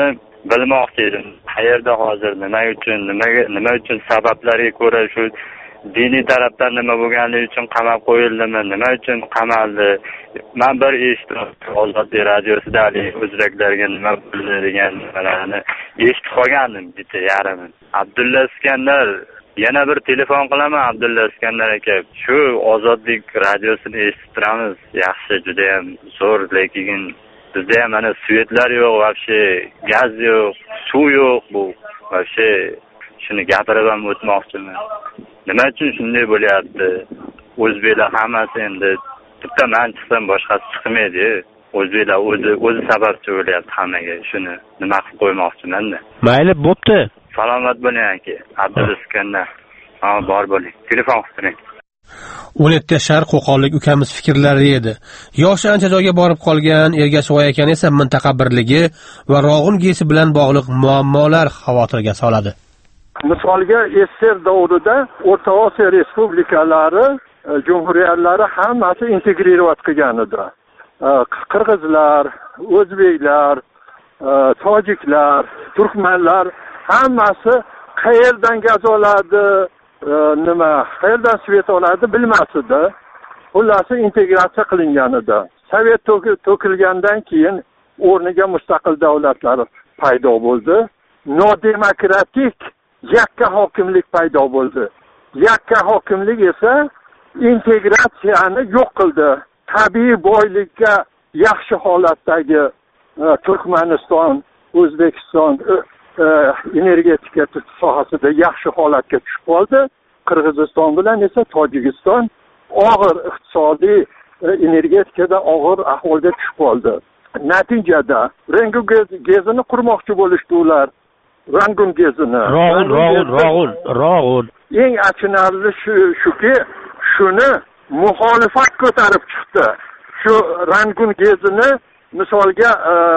bilmoqchi edim. Qayerda hozir, nima uchun, nimaga, nima uchun sabablarga ko'ra shu diniy tarafdan nima bo'lganligi uchun qamab qo'yildimi, nima uchun qamaldi? Men bir eshitdim, Ozodlik radiosida o'zbeklarga nima bo'ldi degan nimalarni eshitib qolgandim, bitta yarimi. Abdulla Iskandar, yana bir telefon qilaman Abdulla Iskandar aka. Shu Ozodlik radiosini eshitib turamiz. Yaxshi, juda ham zo'r, lekin bizda ham mana svetlar yo'q, vobshe gaz yo'q, suv yo'q, bu vobshe shuni gapirib ham o'tmoqchiman. Nima uchun shunday bo'lyapti? O'zbeklar hammasi endi bitta men chiqsam boshqasi chiqmaydi. O'zbeklar o'zi o'zi sababchi bo'lyapti hammaga. Shuni nima qilib qo'ymoqchiman-da.
Mayli, bo'pti.
Salomat bo'ling aka. Abdulla Iskandar. Ha, bor bo'ling. Telefon qiling.
o'n yetti yashar qo'qonlik ukamiz fikrlari edi. Yoshi ancha joyga borib qolgan Ergashoy akani esa mintaqa birligi va Rog'un gesi bilan bog'liq muammolar xavotirga soladi.
Misolga S S R davrida O'rta Osiyo respublikalari, jumhuriyatlari hammasi integrirat qilgan edi. Qirg'izlar, o'zbeklar, tojiklar, turkmanlar hammasi qayerdan gaz oladi, nima, qayerdan svet oladi bilmas edi. Xullas integratsiya qilingan edi. Sovet to'kilgandan keyin o'rniga mustaqil davlatlar paydo bo'ldi. Nodemokratik yakka hokimlik paydo bo'ldi. Yakka hokimlik esa integratsiyani yo'q qildi. Tabiiy boylikka yaxshi holatdagi Turkmaniston, O'zbekiston energetika sohasida yaxshi holatga tushib qoldi. Qirg'iziston bilan esa Tojikiston og'ir iqtisodiy energetikada og'ir ahvolga tushib qoldi. Natijada Rangun gezini qurmoqchi bo'lishdi ular. Rangun gezini.
Rog'un, Rog'un, Rog'un, Rog'un.
Eng achinarli shuki, shuni muxolifat ko'tarib chiqdi. Shu Rangun gezini misolga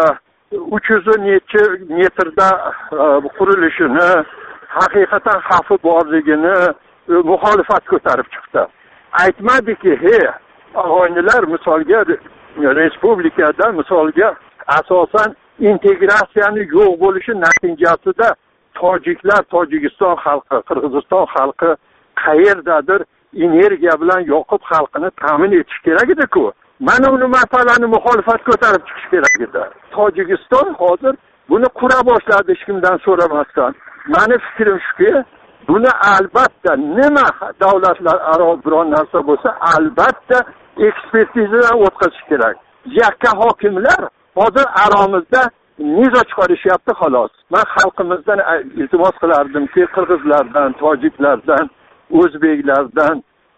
uch yuz necha metrda qurilishini, haqiqatan xavfi borligini muxolifat ko'tarib chiqdi. Aytmadiki, he, og'aynilar misolga respublikada misolga asosan integratsiyani yo'q bo'lishi natijasida tojiklar, Tojikiston xalqi, Qirg'iziston xalqi qayerdadir energiya bilan yoqib xalqini ta'min etish kerak edi-ku. Mana uni masalani muxolifat ko'tarib chiqish kerak edi. Tojikiston hozir buni qura boshladi hech kimdan so'ramasdan. Meni fikrim shuki, buni albatta nima davlatlar aro biron narsa bo'lsa, albatta ekspertizadan o'tkazish kerak. Yakka hokimlar hozir aromizda nizo chiqarishyapti xolos. Men xalqimizdan iltimos qilardimki, qirg'izlardan, tojiklardan, o'zbeklardan,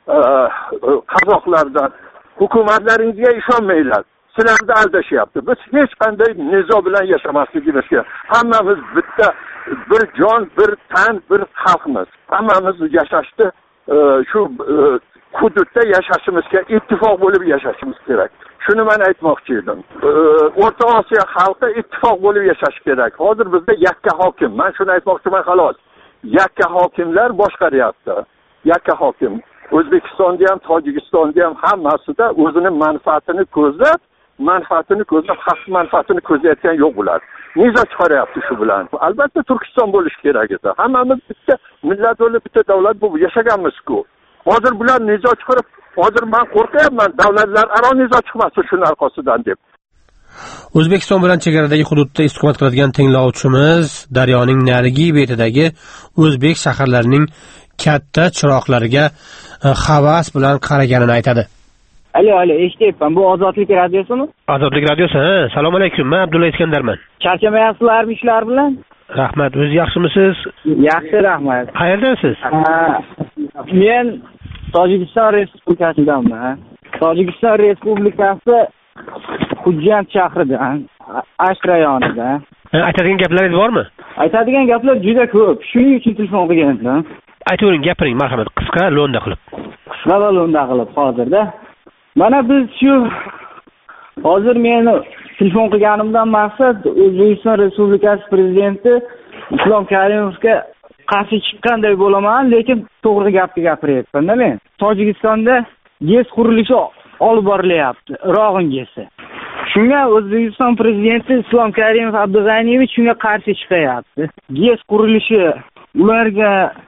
qozoqlardan hukumatlaringizga ishonmanglar. Sizlarni aldashyapti. Biz hech qanday nizo bilan yashamasligimiz kerak. Hammamiz bitta bir jon, bir tan, bir xalqmiz. Hammamiz yashashni shu hududda yashashimizga ittifoq bo'lib yashashimiz kerak. Shuni men aytmoqchi edim. O'rta Osiyo xalqi ittifoq bo'lib yashash kerak. Hozir bizda yakka hokim. Men shuni aytmoqchiman xolos. Yakka hokimlar boshqaryapti. Yakka hokim. O'zbekistonda ham, Tojikistonda ham hammasida o'zini manfaatini ko'zlab, manfaatini ko'zlab, xalq manfaatini ko'zlayotgan yo'q bular. Nizo chiqaryapti shu bilan. Albatta Turkiston bo'lish kerak edi. Hammamiz bitta millat bo'lib, bitta davlat bo'lib yashaganmiz-ku. Hozir bular nizo chiqarib, hozir men qo'rqyapman, davlatlar aro nizo chiqmasin shuning orqasidan deb.
O'zbekiston bilan chegaradagi hududda istiqomat qiladigan tinglovchimiz daryoning narigi betidagi o'zbek shaharlarining katta chiroqlariga havas bilan qaraganini aytadi.
Alo, alo, eshityapman. Bu Ozodlik radiosimi?
Ozodlik radiosi, ha. Assalomu alaykum. Men Abdulla Iskandarman.
Charchamayapsizlarmi ishlar bilan?
Rahmat. O'z yaxshimisiz?
Yaxshi, rahmat.
Qayerdansiz?
Men Tojikiston Respublikasidanman. Tojikiston Respublikasi Xujjand shahridan, Asht rayonidan.
Aytadigan gaplaringiz bormi?
Aytadigan gaplar juda ko'p. Shuning uchun telefon qilgandim.
Aytavering, gapiring, marhamat, qisqa lo'nda qilib.
Qisqa va lo'nda qilib hozirda. Mana biz shu hozir meni telefon qilganimdan maqsad O'zbekiston Respublikasi prezidenti Islom Karimovga qarshi chiqqanday bo'laman, lekin to'g'ri gapni gapiryapman-da men. Tojikistonda gaz qurilishi olib borilyapti, Rog'un gesi. Shunga O'zbekiston prezidenti Islom Karimov Abdug'aniyevich shunga qarshi chiqayapti. GES qurilishi ularga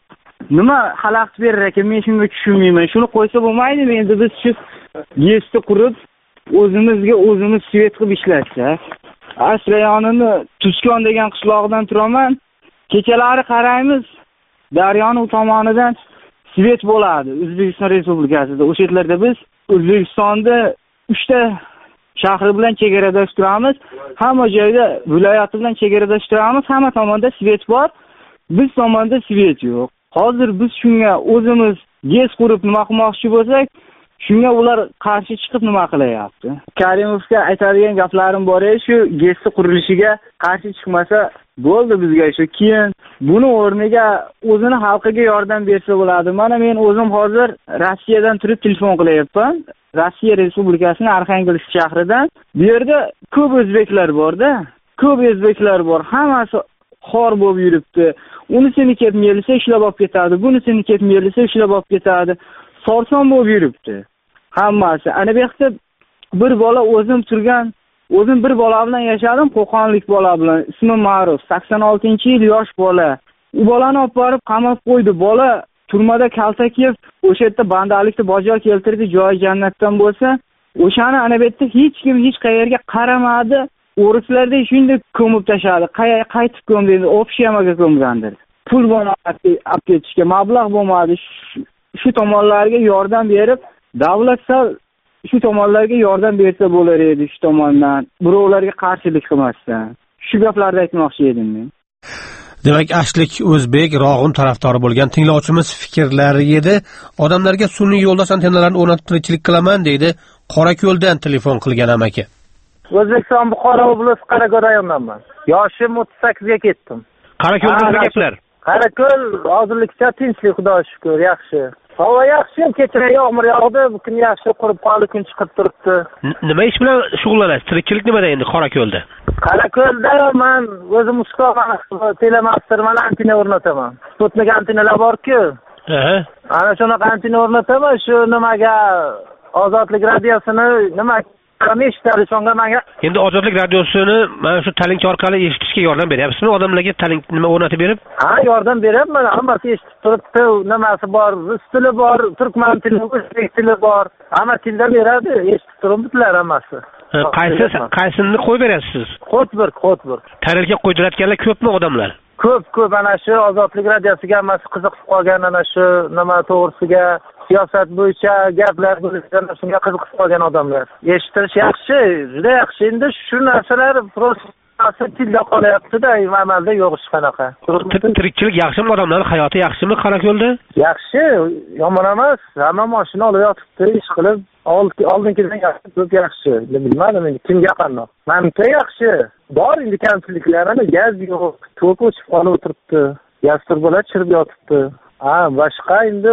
nima xalaqit berar ekan, men shunga tushunmayman. Shuni qo'ysa bo'lmaydimi? Endi biz shu GESni qurib o'zimizga o'zimiz svet qilib ishlatsak. Asrayonini Tuskon degan qishloqdan turaman. Kechalari qaraymiz, daryoni u tomonidan svet bo'ladi O'zbekiston Respublikasida. O'sha yerlarda biz O'zbekistonda uchta shahri bilan chegaradosh turamiz. Hamma joyda viloyati bilan chegaradosh turamiz. Hamma tomonda svet bor. Biz tomonda svet yo'q. Hozir biz shunga o'zimiz GES qurib nima qilmoqchi bo'lsak, shunga ular qarshi chiqib nima qilyapti. Karimovga aytadigan gaplarim bor edi, shu GES qurilishiga qarshi chiqmasa bo'ldi bizga shu. Keyin buni o'rniga o'zini xalqiga yordam bersa bo'ladi. Mana men o'zim hozir Rossiyadan turib telefon qilyapman. Rossiya Respublikasining Arxangelsk shahridan. Bu yerda ko'p o'zbeklar bor-da. Ko'p o'zbeklar bor. Hammasi xor bo'lib yuribdi. Unisini kelib melisa ishlab olib ketadi. Bunisini kelib melisa ishlab olib ketadi. Sorson bo'lib yuribdi. Hammasi. Ana bu yerda bir bola o'zim turgan, o'zim bir bola bilan yashadim, Qo'qonlik bola bilan. Ismi Ma'ruf, sakson oltinchi yil yosh bola. U bolani olib borib qamab qo'ydi. Bola turmada kaltak yeb, o'sha yerda bandalikni bajo keltirdi, joy jannatdan bo'lsa, o'shani ana bu yerda hech kim hech qayerga qaramadi. O'rislarda shunday ko'mib tashladi. Qaytib ko'mdi, endi общаяmaga ko'mgandir. Pul bo'lmadi, olib ketishga mablag' bo'lmadi. Shu tomonlarga yordam berib, davlat sal shu tomonlarga yordam bersa bo'lar edi, shu tomondan. Birovlarga qarshilik qilmasdan. Shu gaplarni aytmoqchi edim men.
Demak, Ashlik O'zbek Rog'un tarafdori bo'lgan tinglovchimiz fikrlari edi. Odamlarga sun'iy yo'ldosh antennalarini o'rnatib tirikchilik qilaman deydi. Qorako'ldan telefon qilgan amaki.
O'zbekiston Buxoro viloyati Qarako'l rayonidanman. Yoshim o'ttiz sakkizga ketdim.
Qarako'lda nima gaplar?
Qarako'l hozirlikcha tinchlik, xudoga shukr, yaxshi. Havo yaxshi, kecha yomg'ir yog'di, bu kun yaxshi qurib qoldi, kun chiqib turibdi.
Nima ish bilan shug'ullanasiz? Tirikchilik nimada endi Qorako'lda?
Qarako'lda men o'zim ustoman, telemasterman, antenna o'rnataman. Sputnik antennalar bor-ku.
Aha.
Ana shunaqa antenna o'rnataman, shu nimaga Ozodlik radiosini nima eshitadi shunga menga.
Endi Ozodlik radiosini mana shu talinch orqali eshitishga yordam beryapsizmi? Odamlarga taling nima o'rnatib berib?
Ha, yordam beryapman. Hammasi eshitib turibdi. Nimasi bor? Rus tili bor, turkman tili, o'zbek tili bor. Hamma tilda beradi. Eshitib turibdilar hammasi.
Qaysi qaysini qo'yib berasiz?
Qotbir, Qotbir.
Tarelga qo'ydiratganlar ko'pmi odamlar?
Ko'p, ko'p. Ana shu Ozodlik radiosiga hammasi qiziqib qolgan, ana shu nima to'g'risiga, siyosat bo'yicha gaplar bo'yicha shunga qiziqib qolgan odamlar. Eshitish yaxshi, juda yaxshi. Endi shu narsalar prosta tilda qolyapti-da, amalda yo'q hech qanaqa.
Tirikchilik yaxshimi, odamlarning hayoti yaxshimi Qarako'lda?
Yaxshi, yomon emas. Hamma mashina olib yotibdi, ish qilib, oldingidan yaxshi, ko'p yaxshi. Bilmadim endi kimga qandoq. Menimcha yaxshi. Bor endi kamchiliklarini, gaz yo'q, tok o'chib qolib o'tiribdi. Gaz turbalar chirib yotibdi. Ha, boshqa endi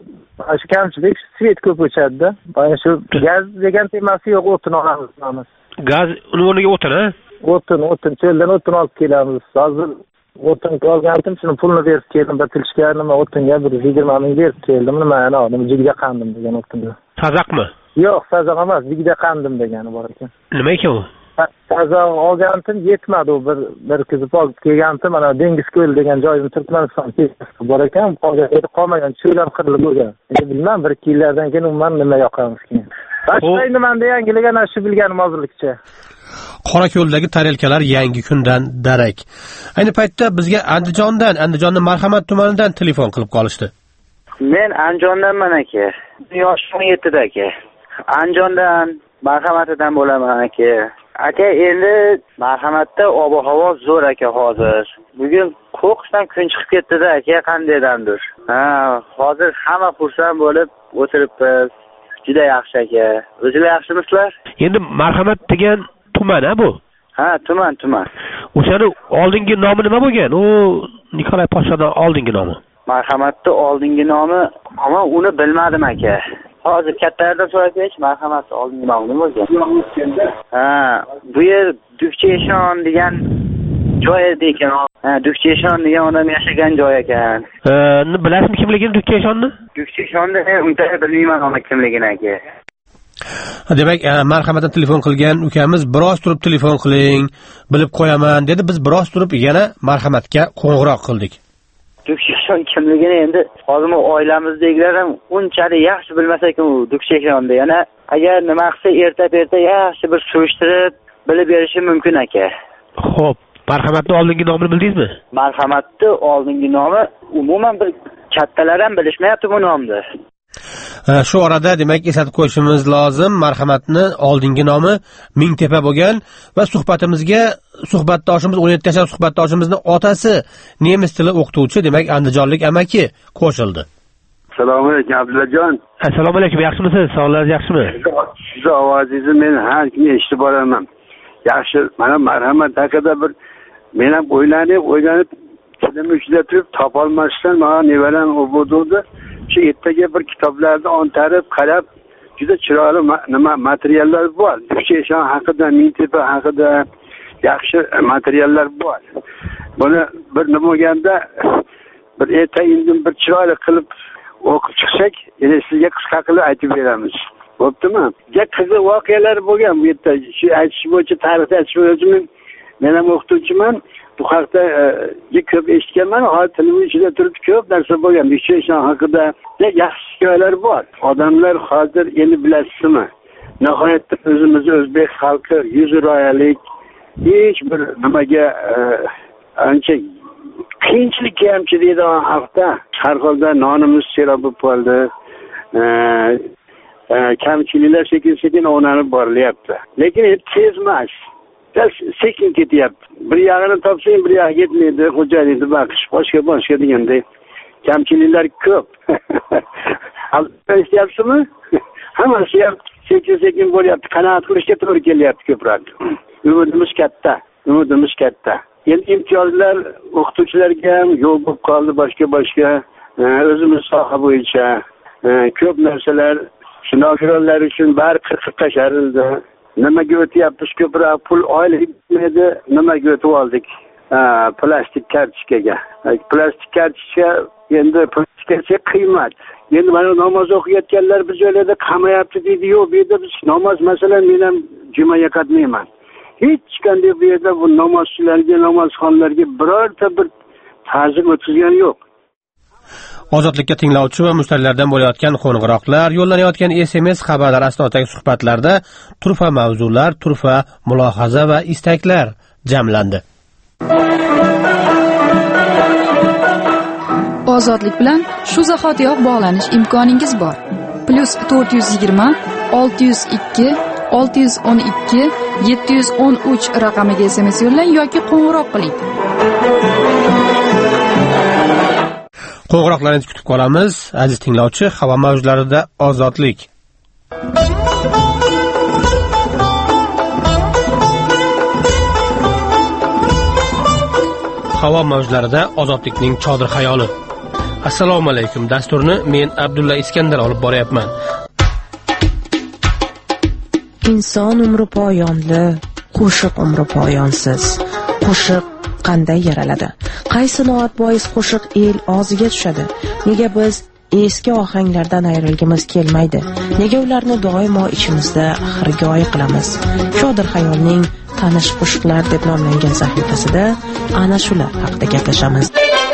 shu kamchilik svet ko'p o'chadi-da. Mana shu gaz degan temasi yo'q, o'tin olamiz.
Gaz uni o'rniga o'tin, ha?
O'tin, o'tin, cho'ldan o'tin olib kelamiz. Hozir o'tin olgandim, shuni pulni berib keldim, batilishga nima o'tinga bir yigirma ming berib keldim. Nima ana, nima jigda qandim degan o'tinni.
Sazaqmi?
Yo'q, sazaq emas, jigda qandim degani bor ekan.
Nima ekan u?
Sazaq olgandim, yetmadi u, bir bir kizib olib kelgandim, mana Dengiz ko'l degan joyni Turkmaniston bor ekan, qolgan edi, qolmagan cho'llar qirilib bo'lgan. Endi bilmam, bir ikki yillardan keyin umuman nima yoqamiz keyin. Boshqa endi menda yangilik ana shu bilganim hozirlikcha.
Qorako'ldagi tarelkalar yangi kundan darak. Ayni paytda bizga Andijondan, Andijonning Marhamat tumanidan telefon qilib qolishdi.
Men Andijondanman aka. Yoshim o'n yettida aka. Andijondan, Marhamatidan bo'laman aka. Aka, endi Marhamatda ob-havo zo'r aka hozir. Bugun qo'qishdan kun chiqib ketdi-da aka, qandaydandir. Ha, hozir hamma xursand bo'lib o'tiribmiz. Juda yaxshi aka. O'zingizlar yaxshimisizlar?
Endi Marhamat degan tuman-a bu?
Ha, tuman, tuman.
O'shani oldingi nomi nima bo'lgan? U Nikolay Poshshadan oldingi nomi.
Marhamatning oldingi nomi, ammo uni bilmadim aka. Hozir kattalardan so'raysiz, Marhamatning oldingi nomi nima bo'lgan? Ha, bu yer Dukcheshon degan joy ekan. Ha, Dukcheshon degan odam yashagan joy ekan.
E, bilasizmi kimligini Dukcheshonni?
Dukcheshonni uncha bilmayman ona kimligini aka.
Demak, marhamatdan telefon qilgan ukamiz biroz turib telefon qiling, bilib qo'yaman dedi. Biz biroz turib yana marhamatga qo'ng'iroq qildik.
Dukshason kimligini endi hozir oilamizdagilar ham unchalik yaxshi bilmas ekan u Duksashonni. Yana agar nima qilsa erta-erta yaxshi bir surishtirib bilib berishi mumkin aka.
Xo'p, marhamatning oldingi nomini bildingizmi?
Marhamatning oldingi nomi umuman bir kattalar ham bilishmayapti bu nomni.
Shu orada demak eslatib qo'yishimiz lozim, marhamatni oldingi nomi Mingtepa bo'lgan va suhbatimizga suhbatdoshimiz o'n yetti yashar suhbatdoshimizning otasi nemis tili o'qituvchi, demak andijonlik amaki qo'shildi.
Assalomu alaykum Abdullajon.
Assalomu alaykum, yaxshimisiz? Sog'lig'ingiz yaxshimi?
Sizni ovozingizni men har kuni eshitib boraman. Yaxshi, mana marhamat haqida bir men ham o'ylanib, o'ylanib tilim uchida turib topolmasdan mana nevaram o'qituvdi. Shu ertaga bir kitoblarni ontarib, qarab, juda chiroyli nima materiallar bor. Duksashon haqida, Mingtepa haqida yaxshi materiallar bor. Buni bir nima bo'lganda bir erta indin bir chiroyli qilib o'qib chiqsak, yana sizga qisqa qilib aytib beramiz. Bo'ptimi? Ja qiziq voqealar bo'lgan bu yerda. Shu aytish bo'yicha tarixda aytish bo'yicha men ham o'qituvchiman. Bu haqda e, ko'p eshitganman, hozir tilim ichida turib ko'p narsa bo'lgan. Duksashon haqida yaxshi hikoyalar bor. Odamlar hozir endi bilasizmi? Nihoyatda o'zimiz o'zbek xalqi yuzi royalik, hech bir nimaga e, ancha qiyinchilik ham deydi hafta. Har holda nonimiz serob bo'lib qoldi. E, e, kamchiliklar sekin-sekin o'rnalib borilyapti. Lekin tez emas. Sekin ketyapti. Bir yog'ini topsang, bir yog'i yetmaydi, xo'jalikni baqish, boshqa boshqa deganday kamchiliklar ko'p. Eshityapsizmi? Hammasi ham sekin-sekin bo'lyapti. Qanoat qilishga to'g'ri kelyapti ko'proq. Umidimiz katta, umidimiz katta. Endi imtiyozlar o'qituvchilarga ham yo'q bo'lib qoldi, boshqa-boshqa o'zimiz soha bo'yicha ko'p narsalar nogironlar uchun bari qirqib tasharildi. Nimaga o'tyapmiz ko'proq pul oylik edi, nimaga o'tib oldik? Plastik kartochkaga. Plastik kartochka endi plastikcha qiymat. Endi mana namoz o'qiyotganlar bir joylarda qamayapti deydi. Yo'q, bu yerda biz namoz masalan men ham jumaga qatnayman. Hech qanday bu yerda bu namozchilarga, namozxonlarga birorta bir ta'zim o'tkazgani yo'q.
Ozodlikka tinglovchi va mushtarilardan bo'layotgan qo'ng'iroqlar, yo'llanayotgan S M S xabarlar asnosidagi suhbatlarda turfa mavzular, turfa mulohaza va istaklar jamlandi.
Ozodlik bilan shu zahotiyoq bog'lanish imkoningiz bor. Plus to'rt yuz yigirma olti yuz ikki olti yuz o'n ikki yetti yuz o'n uch raqamiga S M S yo'llang yoki qo'ng'iroq qiling.
Qo'ng'iroqlaringizni kutib qolamiz. Aziz tinglovchi, havo mavjlarida ozodlik. Havo mavjlarida ozodlikning chodir xayoli. Assalomu alaykum. Dasturni men Abdulla Iskandar olib boryapman.
Inson umri poyonli, qo'shiq umri poyonsiz. Qo'shiq qanday yaraladi? Qaysi noat bois qo'shiq el og'ziga tushadi? Nega biz eski ohanglardan ayrilgimiz kelmaydi? Nega ularni doimo ichimizda xirgoyi qilamiz? Chodir xayolning tanish qo'shiqlar deb nomlangan sahifasida ana shular haqida gaplashamiz.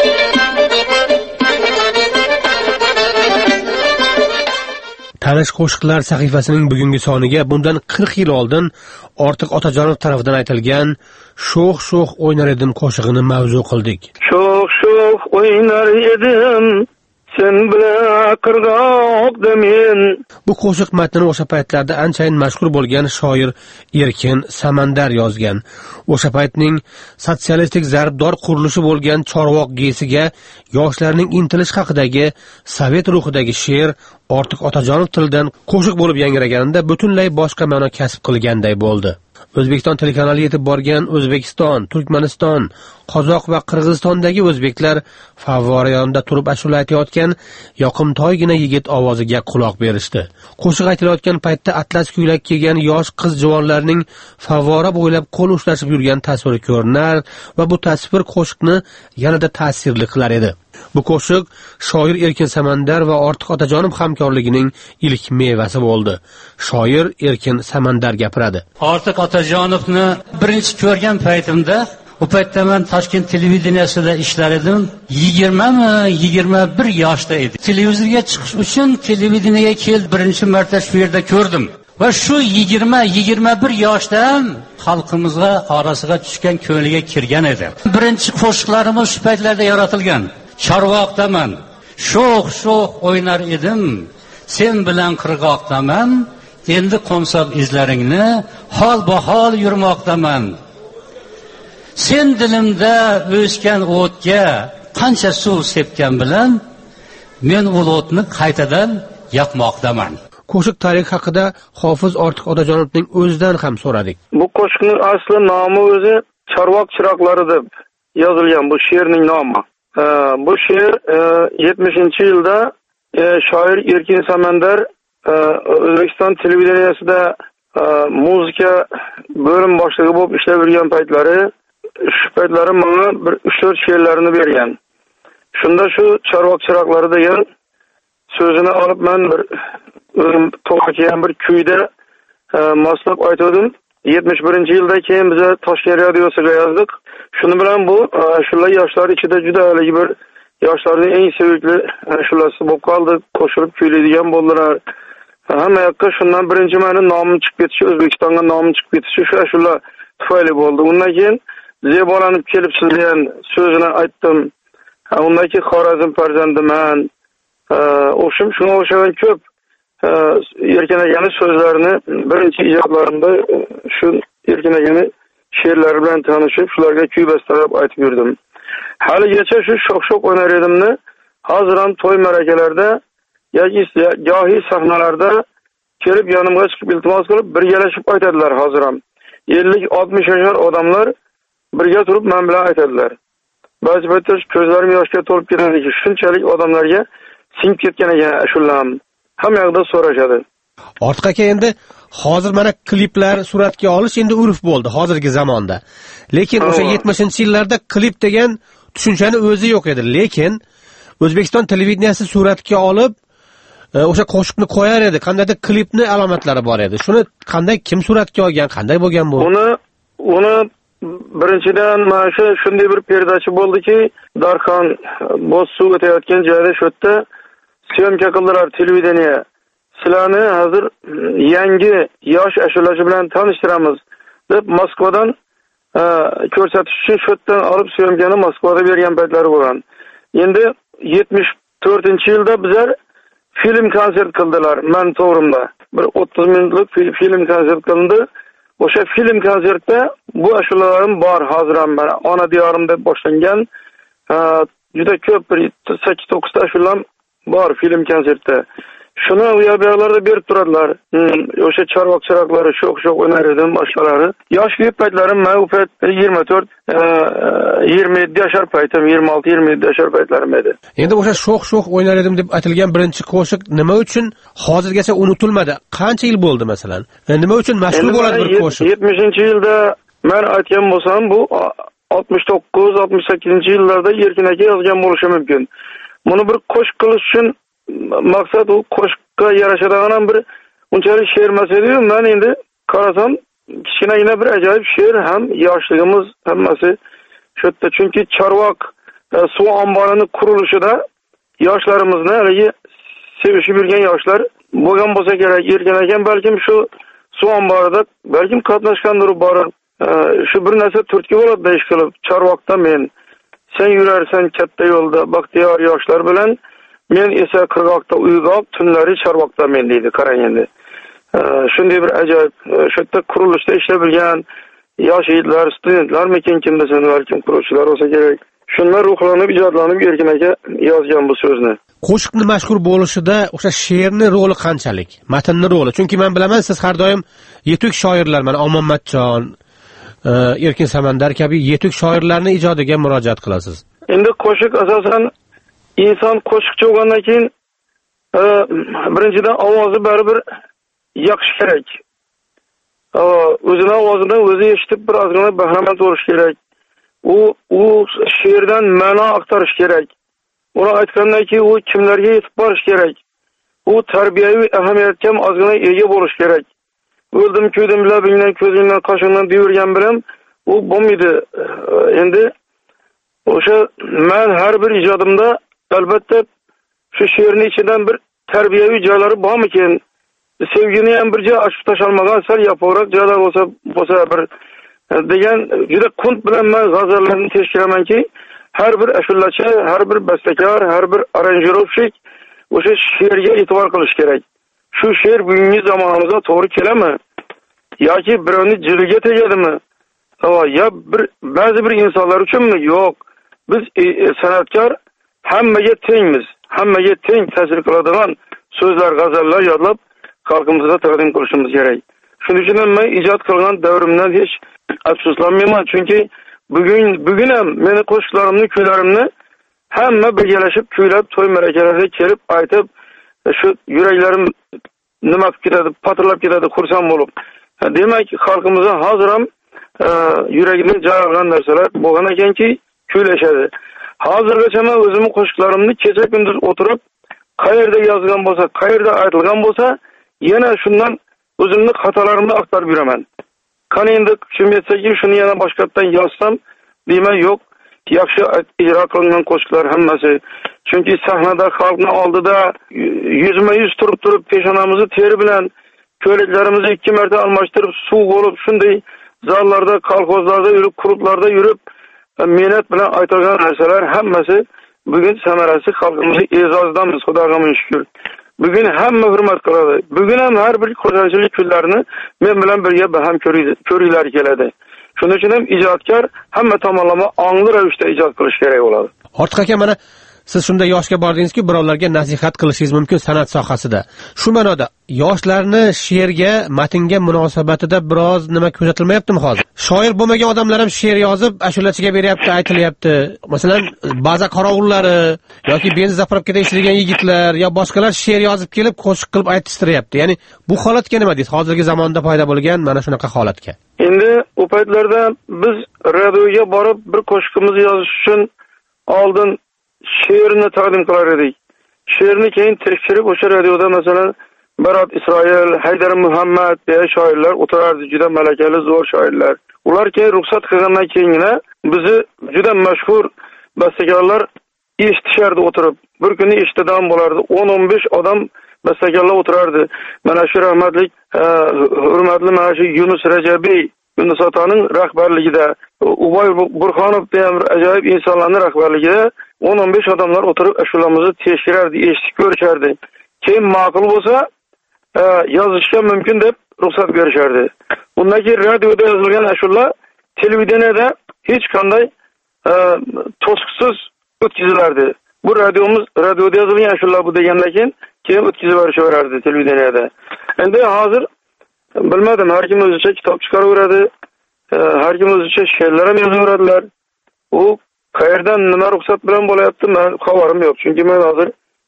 Tanish qo'shiqlar sahifasining bugungi soniga bundan qirq yil oldin Ortiq Otajonov tomonidan aytilgan Sho'x sho'x o'ynar edim qo'shig'ini mavzu qildik.
Sho'x sho'x o'ynar edim sen bilan qirg'oqda men.
Bu qo'shiq matnini o'sha paytlarda anchayin mashhur bo'lgan shoir Erkin Samandar yozgan. O'sha paytning sotsialistik zarbdor qurilishi bo'lgan Chorvoq gesiga yoshlarning intilish haqidagi sovet ruhidagi she'r Ortiq Otajonov tilidan qo'shiq bo'lib yangraganida butunlay boshqa ma'no kasb qilganday bo'ldi. O'zbekiston telekanali yetib borgan O'zbekiston, Turkmaniston, Qozoq va Qirg'izistondagi o'zbeklar favvora yonida turib ashula aytayotgan yoqimtoygina yigit ovoziga quloq berishdi. Qo'shiq aytilayotgan paytda atlas ko'ylak kiygan yosh qiz juvonlarning favvora bo'ylab qo'l ushlashib yurgan tasviri ko'rinar va bu tasvir qo'shiqni yanada ta'sirli qilar edi. Bu qo'shiq shoir Erkin Samandar va Ortiq Otajonov hamkorligining ilk mevasi bo'ldi. Shoir Erkin Samandar gapiradi.
Ortiq Otajonovni birinchi ko'rgan paytimda, u paytda men Toshkent televideniyasida ishlar edim. yigirma mi, yigirma bir yoshda edim. Televizorga chiqish uchun televideniyaga kelib birinchi marta shu yerda ko'rdim. Va shu yigirma yigirma bir yoshdan xalqimizga orasiga tushgan, ko'ngliga kirgan edi. Birinchi qo'shiqlarimiz shu paytlarda yaratilgan. Chorvoqdaman, sho'x-sho'x o'ynar edim, sen bilan qirg'oqdaman, endi qo'msab izlaringni hol-bahol yurmoqdaman. Sen dilimda o'sgan o'tga qancha suv sepgan bilan, men ul o'tni qaytadan yoqmoqdaman.
Qo'shiq tarixi haqida Hofiz Ortiq Otajonovning o'zidan ham so'radik.
Bu qo'shiqning asli nomi o'zi Chorvoq chiroqlari deb yozilgan, bu she'rning nomi. Bu she'r yetmishinchi yilda shoir Erkin Samandar O'zbekiston televideniyasida muzika bo'lim boshlig'i bo'lib ishlab yurgan paytlari, shu paytlari menga bir uch to'rt she'rlarini bergan. Shunda shu Chorvoq chiroqlari degan so'zini olib men bir o'zim to'g'ri kelgan bir kuyda moslab aytdim. yetmish birinchi yilda keyin biz Toshkent radiosiga yozdik. Shuni bilan bu shular yoshlar ichida juda haligi bir yoshlarning eng sevimli shulasi bo'lib qoldi. Qo'shilib kuylaydigan bo'ldilar. Hamma yoqqa shundan birinchi meni nomim chiqib ketishi, O'zbekistonga nomim chiqib ketishi shu shular tufayli bo'ldi. Undan keyin zebolanib kelib sizlarga so'zini aytdim. Undan keyin Xorazm farzandiman. O'shim shunga o'xshagan ko'p Erkin akaning so'zlarini birinchi ijodlarimda shu Erkin akaning she'rlari bilan tanishib, shularga kuy bastalab aytib yurdim. Haligacha shu sho'x-sho'x o'ynar edimni hozir ham to'y marakalarda yoki gohi sahnalarda kelib yonimga chiqib iltimos qilib birgalashib aytadilar hozir ham. ellik oltmish yoshlar odamlar birga turib men bilan aytadilar. Ba'zi paytlar ko'zlarim yoshga to'lib ketadiki, shunchalik odamlarga singib ketgan ekan shular. Hamma yoqda so'rashadi.
Ortiq aka, endi hozir mana kliplar suratga olish endi urf bo'ldi hozirgi zamonda. Lekin o'sha yetmishinchi yillarda klip degan tushunchani o'zi yo'q edi. Lekin O'zbekiston televideniyasi suratga olib o'sha qo'shiqni qo'yar edi. Qandaydir klipni alomatlari bor edi. Shuni qanday kim suratga olgan, qanday bo'lgan bu?
Uni uni birinchidan mana shu shunday bir perdachi bo'ldiki, Darxon Bo'zsuv o'tayotgan joyda shu yerda syomka qildilar televideniya. Sizlarni hozir yangi yosh ashulachi bilan tanishtiramiz deb Moskvadan ko'rsatish uchun shu yerdan olib syomkani Moskvada bergan paytlari bo'lgan. Endi yetmish to'rtinchi yilda bizlar film konsert qildilar men to'g'rimda. Bir o'ttiz minutlik film konsert qilindi. O'sha film konsertda bu ashulalarim bor hozir ham mana ona diyorim deb boshlangan juda ko'p bir sakkiz to'qqiz ta ashulam bor film konsertda. Shuni u yerlarda berib turadilar. O'sha Chorvoq chiroqlari, sho'x-sho'x o'ynar edim boshqalari. Yoshlik paytlarim men u payt yigirma to'rt yigirma yetti yoshar paytim, yigirma olti yigirma yetti yoshar paytlarim edi.
Endi o'sha sho'x-sho'x o'ynar edim deb aytilgan birinchi qo'shiq nima uchun hozirgacha unutilmadi? Qancha yil bo'ldi masalan? Nima uchun mashhur bo'ladi bir qo'shiq?
yetmishinchi yilda men aytgan bo'lsam, bu oltmish to'qqiz oltmish sakkizinchi yillarda Erkin aka yozgan bo'lishi mumkin. Buni bir qo'shiq qilish uchun maqsad u qo'shiqqa yarashadigan bir unchalik she'r emas edi-yu, men endi qarasam kichkinagina bir ajoyib she'r ham yoshligimiz hammasi shu yerda, chunki Chorvoq suv omborining qurilishida yoshlarimizni haligi sevishib yurgan yoshlar bo'lgan bo'lsa kerak. Erkin akam balkim shu suv omborida balkim qatnashgandir bor. Shu bir narsa turtki bo'ladi deyish qilib, Chorvoqda men sen yurarsan katta yo'lda baxtiyor yoshlar bilan, men esa qirg'oqda uyg'oq tunlari Chorvoqda men deydi. Qarang endi. Shunday bir ajoyib shu yerda qurilishda ishlab bilgan yosh yigitlar, studentlarmikin, kim bilsin, balkim quruvchilar bo'lsa kerak. Shundan ruhlanib, ijodlanib Erkin aka yozgan bu so'zni.
Qo'shiqni mashhur bo'lishida o'sha she'rning roli qanchalik? Matnning roli. Chunki men bilaman, siz har doim yetuk shoirlar, mana Omonmatjon, Erkin Samandar kabi yetuk shoirlarning ijodiga murojaat qilasiz.
Endi qo'shiq asosan inson qo'shiqchi bo'lgandan keyin birinchidan ovozi baribir yoqish kerak. O'zining ovozidan o'zi eshitib bir ozgina bahramand bo'lish kerak. U u she'rdan ma'no aqtarish kerak. Ular aytgandan keyin u kimlarga yetib borish kerak? U tarbiyaviy ahamiyatga ozgina ega bo'lish kerak. O'ldim, kuydim, labingdan, ko'zingdan, qoshingdan deyorgan bilan u bo'lmaydi. Endi o'sha men har bir ijodimda albatta shu she'rning ichidan bir tarbiyaviy joylari bormikin? Sevgini ham bir joy ochib tashalmagan sal yaproq joylar bo'lsa, bo'lsa bir degan juda qunt bilan men g'azallarni teshkiramanki, har bir ashulachi, har bir bastakor, har bir aranjirovщик o'sha she'rga e'tibor qilish kerak. Shu she'r bugungi zamonimizga to'g'ri keladimi? Yoki birovni jiliga tegadimi? Ya bir ba'zi bir insonlar uchunmi? Yo'q. Biz e, e, san'atkor hammaga tengmiz. Hammaga teng ta'sir qiladigan so'zlar, g'azallar yodlab xalqimizga taqdim qilishimiz kerak. Shuning uchun men ijod qilgan davrimdan hech afsuslanmayman, chunki bugun bugun ham meni qo'shiqlarimni, kuylarimni hamma birgalashib kuylab, to'y ma'rakalarga kelib aytib, shu yuraklarim nima qilib ketadi, patirlab ketadi, xursand bo'lib. Demak, xalqimizga hozir ham e, yuragidan joy olgan narsalar bo'lgan ekanki, kuylashadi. Hozirgacha men o'zimning qo'shiqlarimni kecha kunduz o'tirib, qayerda yozgan bo'lsa, qayerda aytilgan bo'lsa, yana shundan o'zimning xatolarimni aqtarib yuraman. Qani endi kim yetsaki, shuni yana boshqatdan yozsam, deyman, yo'q. Yaxshi ijro qilingan qo'shiqlar hammasi. Chunki sahnada xalqni oldida yuzma-yuz turib-turib peshonamizni teri bilan ko'ylaklarimizni ikki marta almashtirib suv bo'lib, shunday zallarda, kolxozlarda yurib, klublarda yurib, mehnat bilan aytilgan narsalar hammasi bugun samarasi xalqimizning e'zozidamiz, Xudoga ming shukr. Bugun hamma hurmat qiladi. Bugun ham har bir qo'shiqchilik kunlarini men bilan birga baham ko'ringlar keladi. Shuning uchun ham ijodkor hamma tomonlama ongli ravishda ijod qilish kerak bo'ladi.
Ortiq aka, mana siz shunday yoshga bordingizki, birovlarga nasihat qilishingiz mumkin san'at sohasida. Shu ma'noda yoshlarni she'rga, matnga munosabatida biroz nima kuzatilmayaptimi hozir? Shoir bo'lmagan odamlar ham she'r yozib, ashulachiga beryapti, aytilyapti. Masalan, baza qorovullari yoki benzin zapravkada ishlagan yigitlar yo boshqalar she'r yozib kelib, qo'shiq qilib aytishtiryapti. Ya'ni bu holatga nima deysiz? Hozirgi zamonda paydo bo'lgan mana shunaqa holatga.
Endi u paytlarda biz radioga borib bir qo'shiqimizni yozish uchun oldin she'rni taqdim qilar edik. She'rni keyin tekshirib o'sha radioda masalan Barat Isroil, Haydar Muhammad deya shoirlar o'tirardi, juda malakali zo'r shoirlar. Ular keyin ruxsat qilgandan keyingina bizni juda mashhur bastakorlar eshitishardi o'tirib. Bir kuni eshitidan bo'lardi, o'n o'n besh odam bastakorlar o'tirardi. Mana shu rahmatlik hurmatli mana shu Yunus Rajabiy Yunus otaning rahbarligida, Ubay Burxonov degan ajoyib insonlarning rahbarligida o'n o'n besh odamlar o'tirib ashulamizni tekshirardi, eshitib ko'rishardi. Keyin ma'qul bo'lsa, yozishga mumkin deb ruxsat berishardi. Bundan keyin radioda yozilgan ashula televideniyada hech qanday to'siqsiz o'tkazilardi. Bu radiomiz radioda yozilgan ashula bu degandan keyin keyin o'tkazib berishardi televideniyada. Endi hozir bilmadim, har kim o'zicha kitob chiqaraveradi, har kim o'zicha she'rlar ham yozaveradilar. U qayerdan nima ruxsat bilan bo'layapti, men xabarim yo'q. Chunki men hozir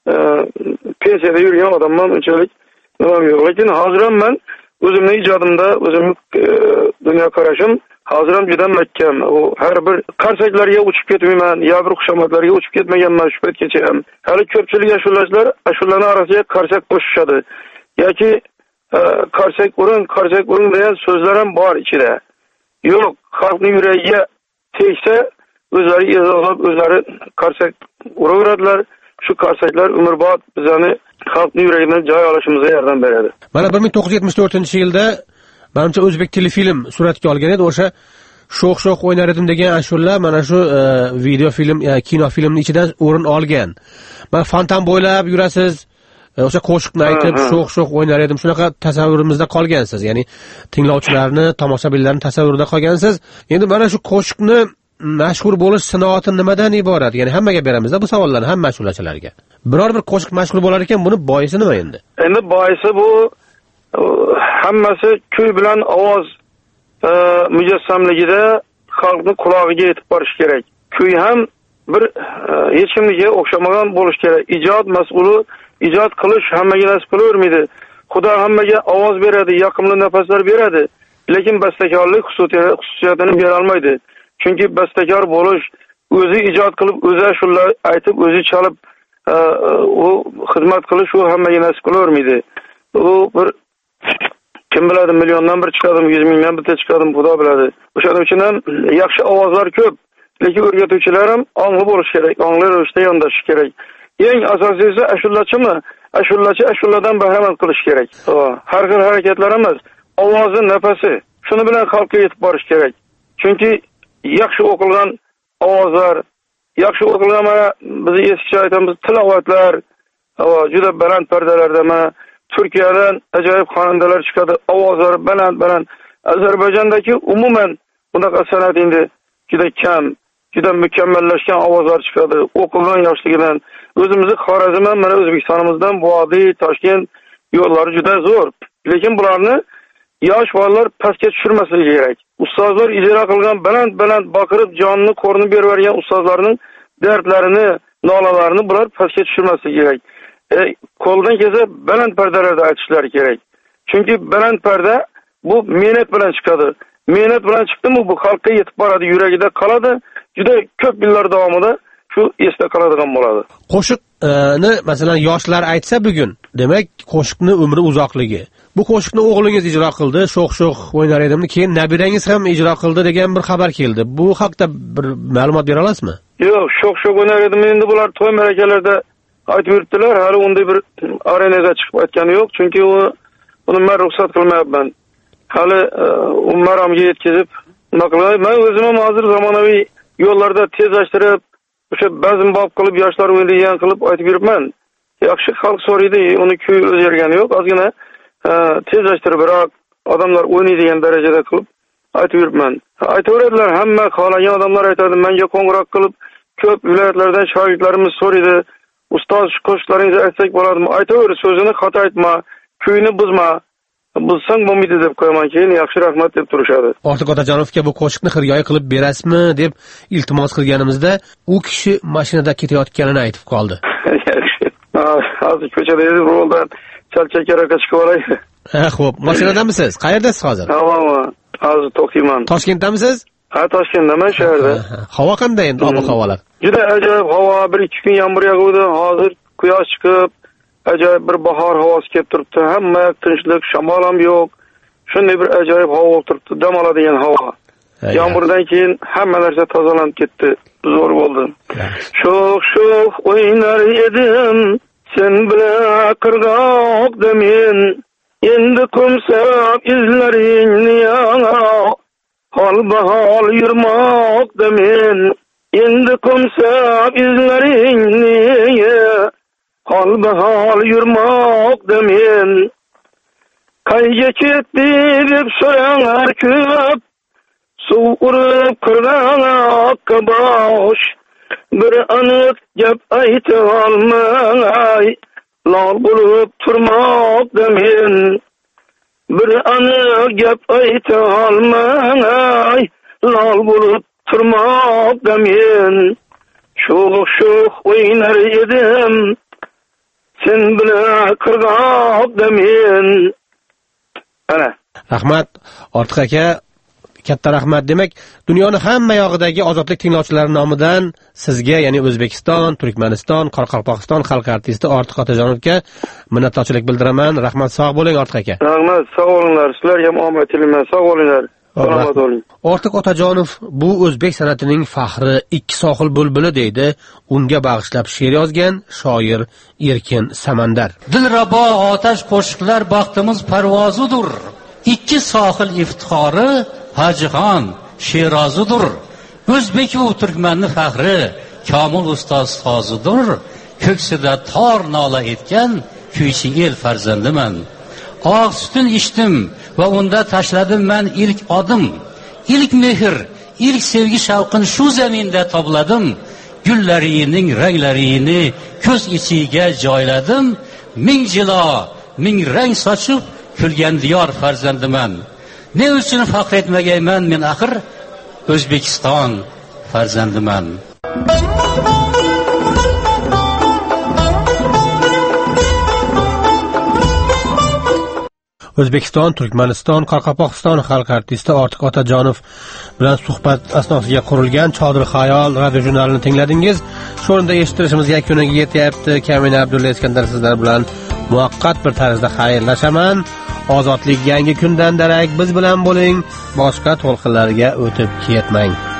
pensiyada yurgan odamman, unchalik nimam yo'q. Lekin hozir ham men o'zimning ijodimda, o'zimning dunyo qarashim hozir ham juda mahkam. U har bir qarsaklarga uchib ketmayman, yo bir xushomatlarga uchib ketmaganman shu paytgacha ham. Hali ko'pchilik ashulachilar ashulaning orasiga qarsak qo'shishadi. Yoki qarsak uring, qarsak uring degan so'zlar ham bor ichida. Yo'q, xalqning yuragiga tegsa, o'zlari e'zozlab, o'zlari qarsak uraveradilar. Shu qarsaklar umrbod bizani xalqning yuragidan joy olishimizga yordam beradi.
Mana bir ming to'qqiz yuz yetmish to'rtinchi yilda menimcha o'zbek telefilm suratga olgan edi. O'sha sho'x sho'x o'ynar edim degan ashula mana shu e, video film, e, kino filmning ichidan o'rin olgan. Mana fontan bo'ylab yurasiz, o'sha qo'shiqni aytib sho'x sho'x o'ynar edim, shunaqa tasavvurimizda qolgansiz. Ya'ni tinglovchilarni, tomoshabinlarni tasavvurida qolgansiz. Endi mana shu qo'shiqni mashhur bo'lish sinoati nimadan iborat? Ya'ni hammaga beramiz-da bu savollarni, hamma ashulachilarga. Biror bir qo'shiq mashhur bo'lar ekan, buni boisi nima endi?
Endi boisi bu hammasi kuy bilan ovoz e, mujassamligida xalqni qulog'iga yetib borish kerak. Kuy ham bir e, hech kimga o'xshamagan bo'lish kerak. Ijod mas'uli ijod qilish hammaga nasib qilavermaydi. Xudo hammaga ovoz beradi, yoqimli nafaslar beradi, lekin bastakorlik xususiyatini bera olmaydi. Chunki bastakor bo'lish, o'zi ijod qilib, o'zi ashulalar aytib, o'zi chalib u xizmat qilish u hammaga nasib qilavermaydi. U bir kim biladi, milliondan bir chiqadimi, yuz mingdan bitta chiqadimi, xudo biladi. O'shaning uchun ham yaxshi ovozlar ko'p, lekin o'rgatuvchilar ham ongli bo'lish kerak, ongli ravishda yondashish kerak. Eng asosiysi ashulachimi? Ashulachi ashuladan bahramand qilish kerak. Har xil harakatlar emas, ovozi, nafasi, shuni bilan xalqqa yetib borish kerak. Chunki yaxshi o'qilgan ovozlar, yaxshi o'qilgan mana biz eskicha aytamiz tilovatlar, juda baland pardalarda mana Turkiyadan ajoyib xonandalar chiqadi, ovozlari baland-baland. Ozarbayjondagi umuman bunaqa san'at endi juda kam, juda mukammallashgan ovozlar chiqadi. O'qilgan yoshligidan o'zimizni Xorazm ham mana O'zbekistonimizdan Vodiy, Toshkent yo'llari juda zo'r. Lekin bularni yosh bolalar pastga tushirmasligi kerak. Ustozlar ijro qilgan baland-baland baqirib jonni qo'rni berib bergan ustozlarning dardlarini, nolalarini bular pastga tushirmasligi kerak. E, qo'ldan kelsa baland pardalarda aytishlari kerak. Chunki baland parda bu mehnat bilan chiqadi. Mehnat bilan chiqdimi bu xalqqa yetib boradi, yuragida qoladi. Juda ko'p yillar davomida shu esda qoladigan bo'ladi.
Qo'shiqni masalan yoshlar aytsa bugun, demak qo'shiqni umri uzoqligi. Bu qo'shiqni o'g'lingiz ijro qildi, sho'x-sho'x o'ynar edimni, keyin nabirangiz ham ijro qildi degan bir xabar keldi. Bu haqda bir ma'lumot bera olasizmi?
Yo'q, sho'x-sho'x o'ynar edim. Endi bular to'y ma'rakalarda aytib yuribdilar, hali unday bir arenaga chiqib aytgani yo'q, chunki u uni men ruxsat qilmayapman. Hali u maramga yetkazib, nima qilay? Men o'zim ham hozir zamonaviy yo'llarda tezlashtirib, o'sha bazm bob qilib, yoshlar o'ynaydigan qilib aytib yuribman. Yaxshi xalq so'raydi, uni kuy o'zgargani yo'q, ozgina tezlashtiribroq odamlar o'ynaydigan darajada qilib aytib yuribman. Aytaveradilar, hamma xohlagan odamlar aytadi, menga qo'ng'iroq qilib, ko'p viloyatlardan shogirdlarimiz so'raydi. Ustoz qo'shiqlaringizni aytsak bo'ladimi? Aytaver, so'zini xato aytma, kuyni buzma. Buzsang bo'lmaydi deb qo'yaman, keyin yaxshi rahmat deb turishadi.
Ortiq Otajonovga bu qo'shiqni xirgoyi qilib berasizmi deb iltimos qilganimizda, u kishi mashinada ketayotganini aytib qoldi.
Yaxshi. Hozir ko'chada edi, roldan chalchakaroqqa chiqib olay.
Ha, xo'p. Mashinadamisiz? Qayerdasiz hozir?
Ha, hozir To'qiyman.
Toshkentdamisiz?
Ha, Toshkentdaman, shaharda.
Havo qanday endi, ob-havolar?
Juda ajoyib havo, bir ikki kun yomg'ir yog'di, hozir quyosh chiqib, ajoyib bir bahor havosi kelib turibdi. Hamma tinchlik, shamol ham yo'q. Shunday bir ajoyib havo bo'lib turibdi, dam oladigan havo. Yomg'irdan keyin hamma narsa tozalanib ketdi, zo'r bo'ldi. Sho'x-sho'x o'ynar edim, sen bilan qirg'oqda men, endi ko'msab izlaringni yana, hol-bahol yurmoqda men, endi ko'msab izlaringni hol-bahol yurmoqda men. Qayga ketdi deb so'rangar ko'p, suv urib qirg'oqqa bosh, bir aniq gap ayta olmay, lol bo'lib turmoqda men. Bir aniq gap ayta olmay, lol bo'lib turmoqda men. Sho'x-sho'x o'ynar edim, sen bilan qirg'oqda men. Ana.
Rahmat, Ortiq aka, katta rahmat. Demak, dunyoning hamma yog'idagi ozodlik tinglovchilari nomidan sizga, ya'ni O'zbekiston, Turkmaniston, Qoraqalpog'iston xalq artisti Ortiq Otajonovga minnatdorchilik bildiraman. Rahmat, sog' bo'ling Ortiq aka.
Rahmat, sog' bo'linglar. Sizlarga ham omad tilayman. Sog' bo'linglar. Salomat bo'ling.
Ortiq Otajonov bu o'zbek san'atining faxri, ikki sohil bulbuli deydi. Unga bag'ishlab she'r yozgan shoir Erkin Samandar.
Dilrabo otash qo'shiqlar baxtimiz parvozidir. Ikki sohil iftixori Hajixon Sherozidir. O'zbek va turkmanning faxri Komil ustoz sozidir. Ko'ksida tor nola etgan kuychi el farzandiman. Oq sutin ichdim va unda tashladim men ilk odim. İlk mehr, ilk sevgi shavqini shu zaminda tobladim. Gullarining ranglarini ko'z ichiga joyladim. Ming jilo, ming rang sochib kulgan diyor farzandiman. Ne uchun faxr etmagayman men axir O'zbekiston farzandiman.
O'zbekiston, Turkmaniston, Qoraqalpog'iston xalq artisti Ortiq Otajonov bilan suhbat asnosida qurilgan Chodir Xayol radio jurnalini tingladingiz. Shu o'rinda eshittirishimiz yakuniga yetyapti. Kamina Abdulla Iskandar sizlar bilan muvaqqat bir tarzda xayrlashaman. Ozodlik yangi kundan darak biz bilan bo'ling. Boshqa to'lqinlarga o'tib ketmang.